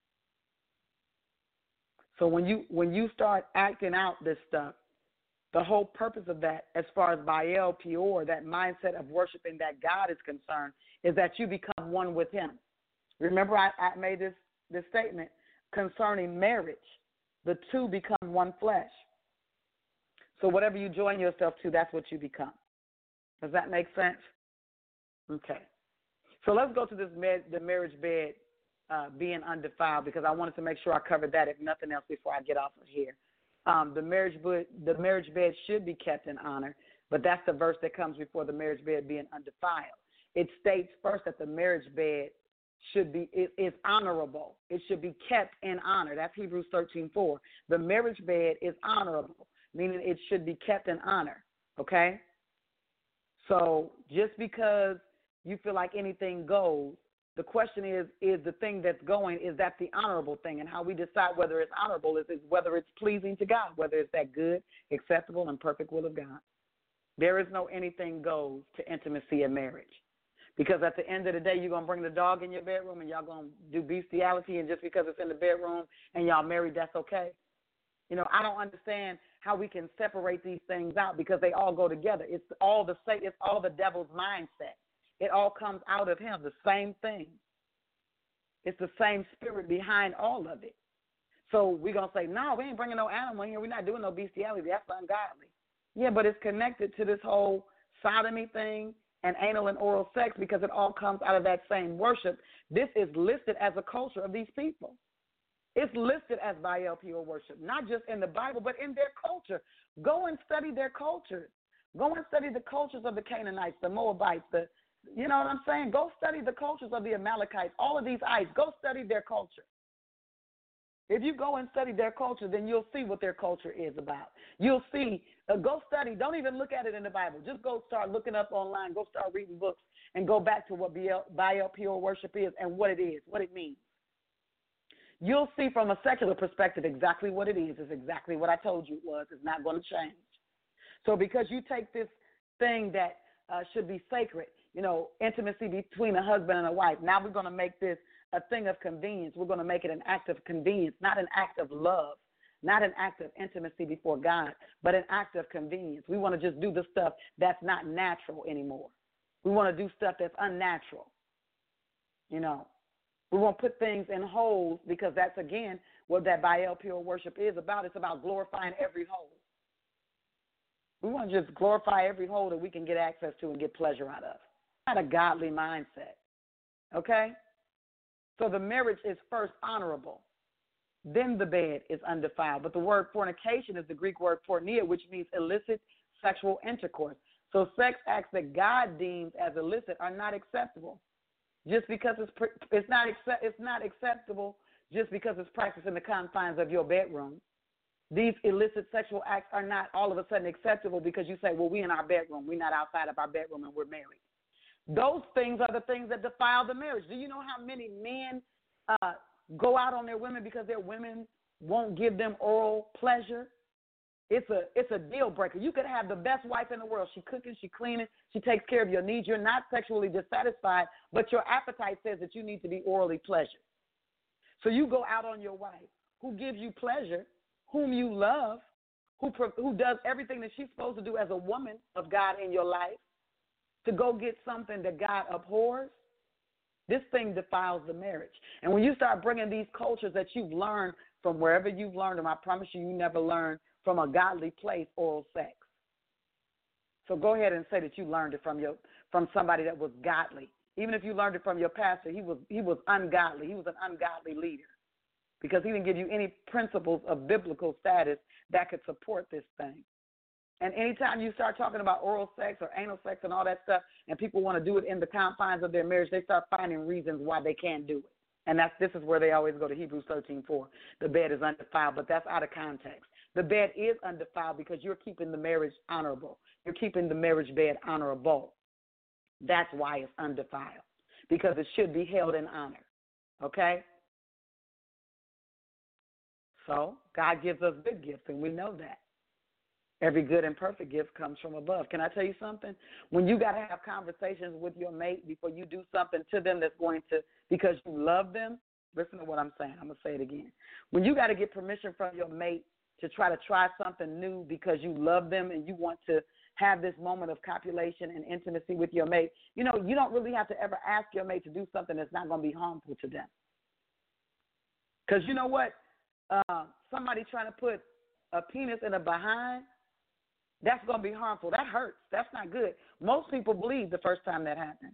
So when you start acting out this stuff, the whole purpose of that, as far as Baal Peor, that mindset of worshiping that God is concerned, is that you become one with him. Remember I made this statement concerning marriage. The two become one flesh. So whatever you join yourself to, that's what you become. Does that make sense? Okay. So let's go to this the marriage bed being undefiled, because I wanted to make sure I covered that, if nothing else, before I get off of here. The marriage bed should be kept in honor, but that's the verse that comes before the marriage bed being undefiled. It states first that the marriage bed is honorable. It should be kept in honor. That's Hebrews 13:4. The marriage bed is honorable, meaning it should be kept in honor, okay? So just because you feel like anything goes, the question is the thing that's going, is that the honorable thing? And how we decide whether it's honorable is whether it's pleasing to God, whether it's that good, acceptable, and perfect will of God. There is no anything goes to intimacy in marriage, Because at the end of the day, you're going to bring the dog in your bedroom and y'all going to do bestiality, and just because it's in the bedroom and y'all married, that's okay. You know, I don't understand how we can separate these things out because they all go together. It's all the devil's mindset. It all comes out of him, the same thing. It's the same spirit behind all of it. So we're going to say, no, we ain't bringing no animal here. We're not doing no bestiality. That's ungodly. Yeah, but it's connected to this whole sodomy thing and anal and oral sex because it all comes out of that same worship. This is listed as a culture of these people. It's listed as Baal Peor worship, not just in the Bible, but in their culture. Go and study their cultures. Go and study the cultures of the Canaanites, the Moabites, you know what I'm saying? Go study the cultures of the Amalekites, all of these ites. Go study their culture. If you go and study their culture, then you'll see what their culture is about. You'll see, go study. Don't even look at it in the Bible. Just go start looking up online. Go start reading books and go back to what Baal Peor worship is and what it is, what it means. You'll see from a secular perspective exactly what it is. It's exactly what I told you it was. It's not going to change. So because you take this thing that should be sacred, you know, intimacy between a husband and a wife, now we're going to make this a thing of convenience. We're going to make it an act of convenience, not an act of love, not an act of intimacy before God, but an act of convenience. We want to just do the stuff that's not natural anymore. We want to do stuff that's unnatural. You know, we won't put things in holes because that's, again, what that Baal Peor worship is about. It's about glorifying every hole. We want to just glorify every hole that we can get access to and get pleasure out of. Not a godly mindset, okay? So the marriage is first honorable. Then the bed is undefiled. But the word fornication is the Greek word porneia, which means illicit sexual intercourse. So sex acts that God deems as illicit are not acceptable. Just because it's not acceptable just because it's practiced in the confines of your bedroom. These illicit sexual acts are not all of a sudden acceptable because you say, well, we in our bedroom. We're not outside of our bedroom and we're married. Those things are the things that defile the marriage. Do you know how many men go out on their women because their women won't give them oral pleasure? It's a deal breaker. You could have the best wife in the world. She cooking, she cleaning, she takes care of your needs. You're not sexually dissatisfied, but your appetite says that you need to be orally pleasured. So you go out on your wife who gives you pleasure, whom you love, who does everything that she's supposed to do as a woman of God in your life, to go get something that God abhors. This thing defiles the marriage. And when you start bringing these cultures that you've learned from wherever you've learned them, I promise you, you never learned from a godly place oral sex. So go ahead and say that you learned it from somebody that was godly. Even if you learned it from your pastor, he was ungodly. He was an ungodly leader because he didn't give you any principles of biblical status that could support this thing. And anytime you start talking about oral sex or anal sex and all that stuff, and people want to do it in the confines of their marriage, they start finding reasons why they can't do it. And this is where they always go to Hebrews 13:4. The bed is undefiled, but that's out of context. The bed is undefiled because you're keeping the marriage honorable. You're keeping the marriage bed honorable. That's why it's undefiled, because it should be held in honor. Okay? So God gives us good gifts, and we know that. Every good and perfect gift comes from above. Can I tell you something? When you got to have conversations with your mate before you do something to them that's going to, because you love them, listen to what I'm saying. I'm going to say it again. When you got to get permission from your mate to try something new because you love them and you want to have this moment of copulation and intimacy with your mate, you know, you don't really have to ever ask your mate to do something that's not going to be harmful to them. Because you know what? Somebody trying to put a penis in a behind, that's going to be harmful. That hurts. That's not good. Most people bleed the first time that happens.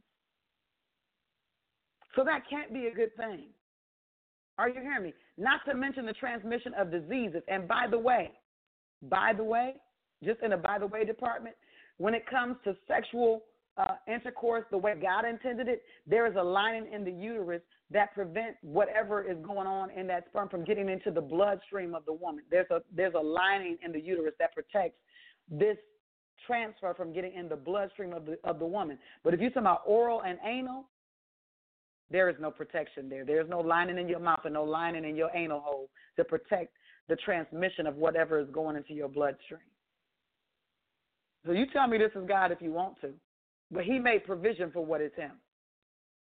So that can't be a good thing. Are you hearing me? Not to mention the transmission of diseases. And by the way, just in a by the way department, when it comes to sexual intercourse the way God intended it, there is a lining in the uterus that prevents whatever is going on in that sperm from getting into the bloodstream of the woman. There's a lining in the uterus that protects this transfer from getting in the bloodstream of the woman. But if you're talking about oral and anal, there is no protection there. There's no lining in your mouth and no lining in your anal hole to protect the transmission of whatever is going into your bloodstream. So you tell me this is God if you want to. But he made provision for what is him.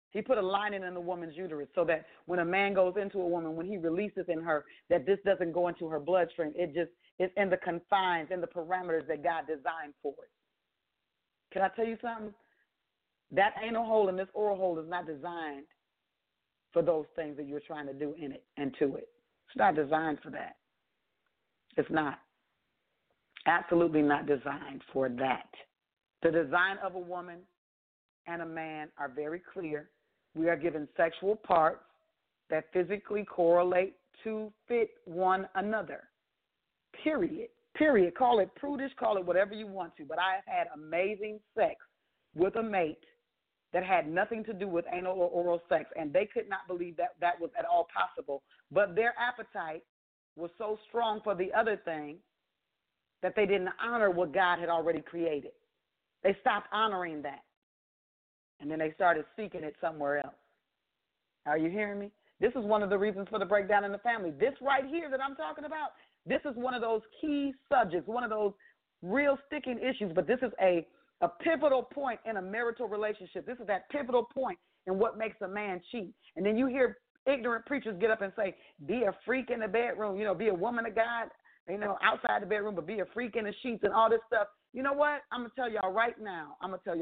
He put a lining in the woman's uterus so that when a man goes into a woman, when he releases in her, that this doesn't go into her bloodstream. It just is in the confines, in the parameters that God designed for it. Can I tell you something? That anal hole and this oral hole is not designed for those things that you're trying to do in it and to it. It's not designed for that. It's not. Absolutely not designed for that. The design of a woman and a man are very clear. We are given sexual parts that physically correlate to fit one another. Period. Period. Call it prudish, call it whatever you want to, but I have had amazing sex with a mate that had nothing to do with anal or oral sex, and they could not believe that that was at all possible. But their appetite was so strong for the other thing that they didn't honor what God had already created. They stopped honoring that, and then they started seeking it somewhere else. Are you hearing me? This is one of the reasons for the breakdown in the family. This right here that I'm talking about, this is one of those key subjects, one of those real sticking issues, but this is a pivotal point in a marital relationship. This is that pivotal point in what makes a man cheat. And then you hear ignorant preachers get up and say, be a freak in the bedroom, be a woman of God, outside the bedroom, but be a freak in the sheets and all this stuff. You know what? I'm going to tell y'all right now.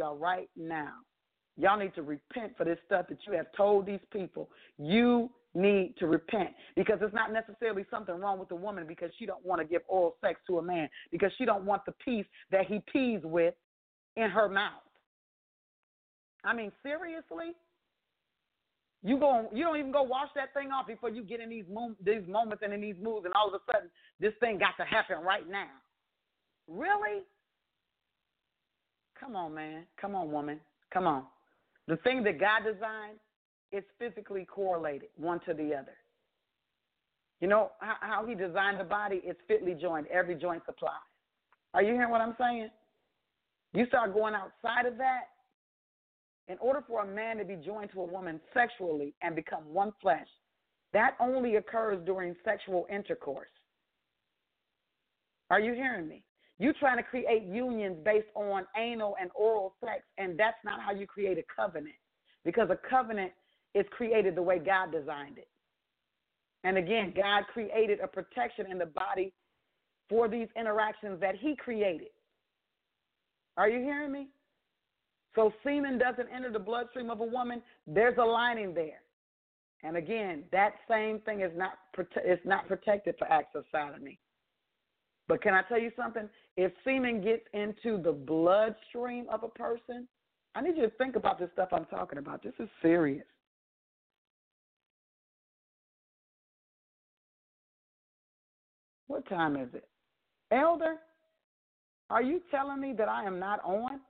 Y'all need to repent for this stuff that you have told these people. You need to repent, because it's not necessarily something wrong with the woman because she don't want to give oral sex to a man, because she don't want the piece that he pees with in her mouth. I mean, seriously? You don't even go wash that thing off before you get in these moments and in these moves, and all of a sudden this thing got to happen right now. Really? Come on, man. Come on, woman. Come on. The thing that God designed is physically correlated one to the other. You know how he designed the body? It's fitly joined. Every joint supplies. Are you hearing what I'm saying? You start going outside of that, in order for a man to be joined to a woman sexually and become one flesh, that only occurs during sexual intercourse. Are you hearing me? You're trying to create unions based on anal and oral sex, and that's not how you create a covenant, because a covenant is created the way God designed it. And again, God created a protection in the body for these interactions that he created. Are you hearing me? So semen doesn't enter the bloodstream of a woman. There's a lining there. And again, that same thing is not protected for acts of sodomy. But can I tell you something? If semen gets into the bloodstream of a person, I need you to think about this stuff I'm talking about. This is serious. What time is it? Elder, are you telling me that I am not on?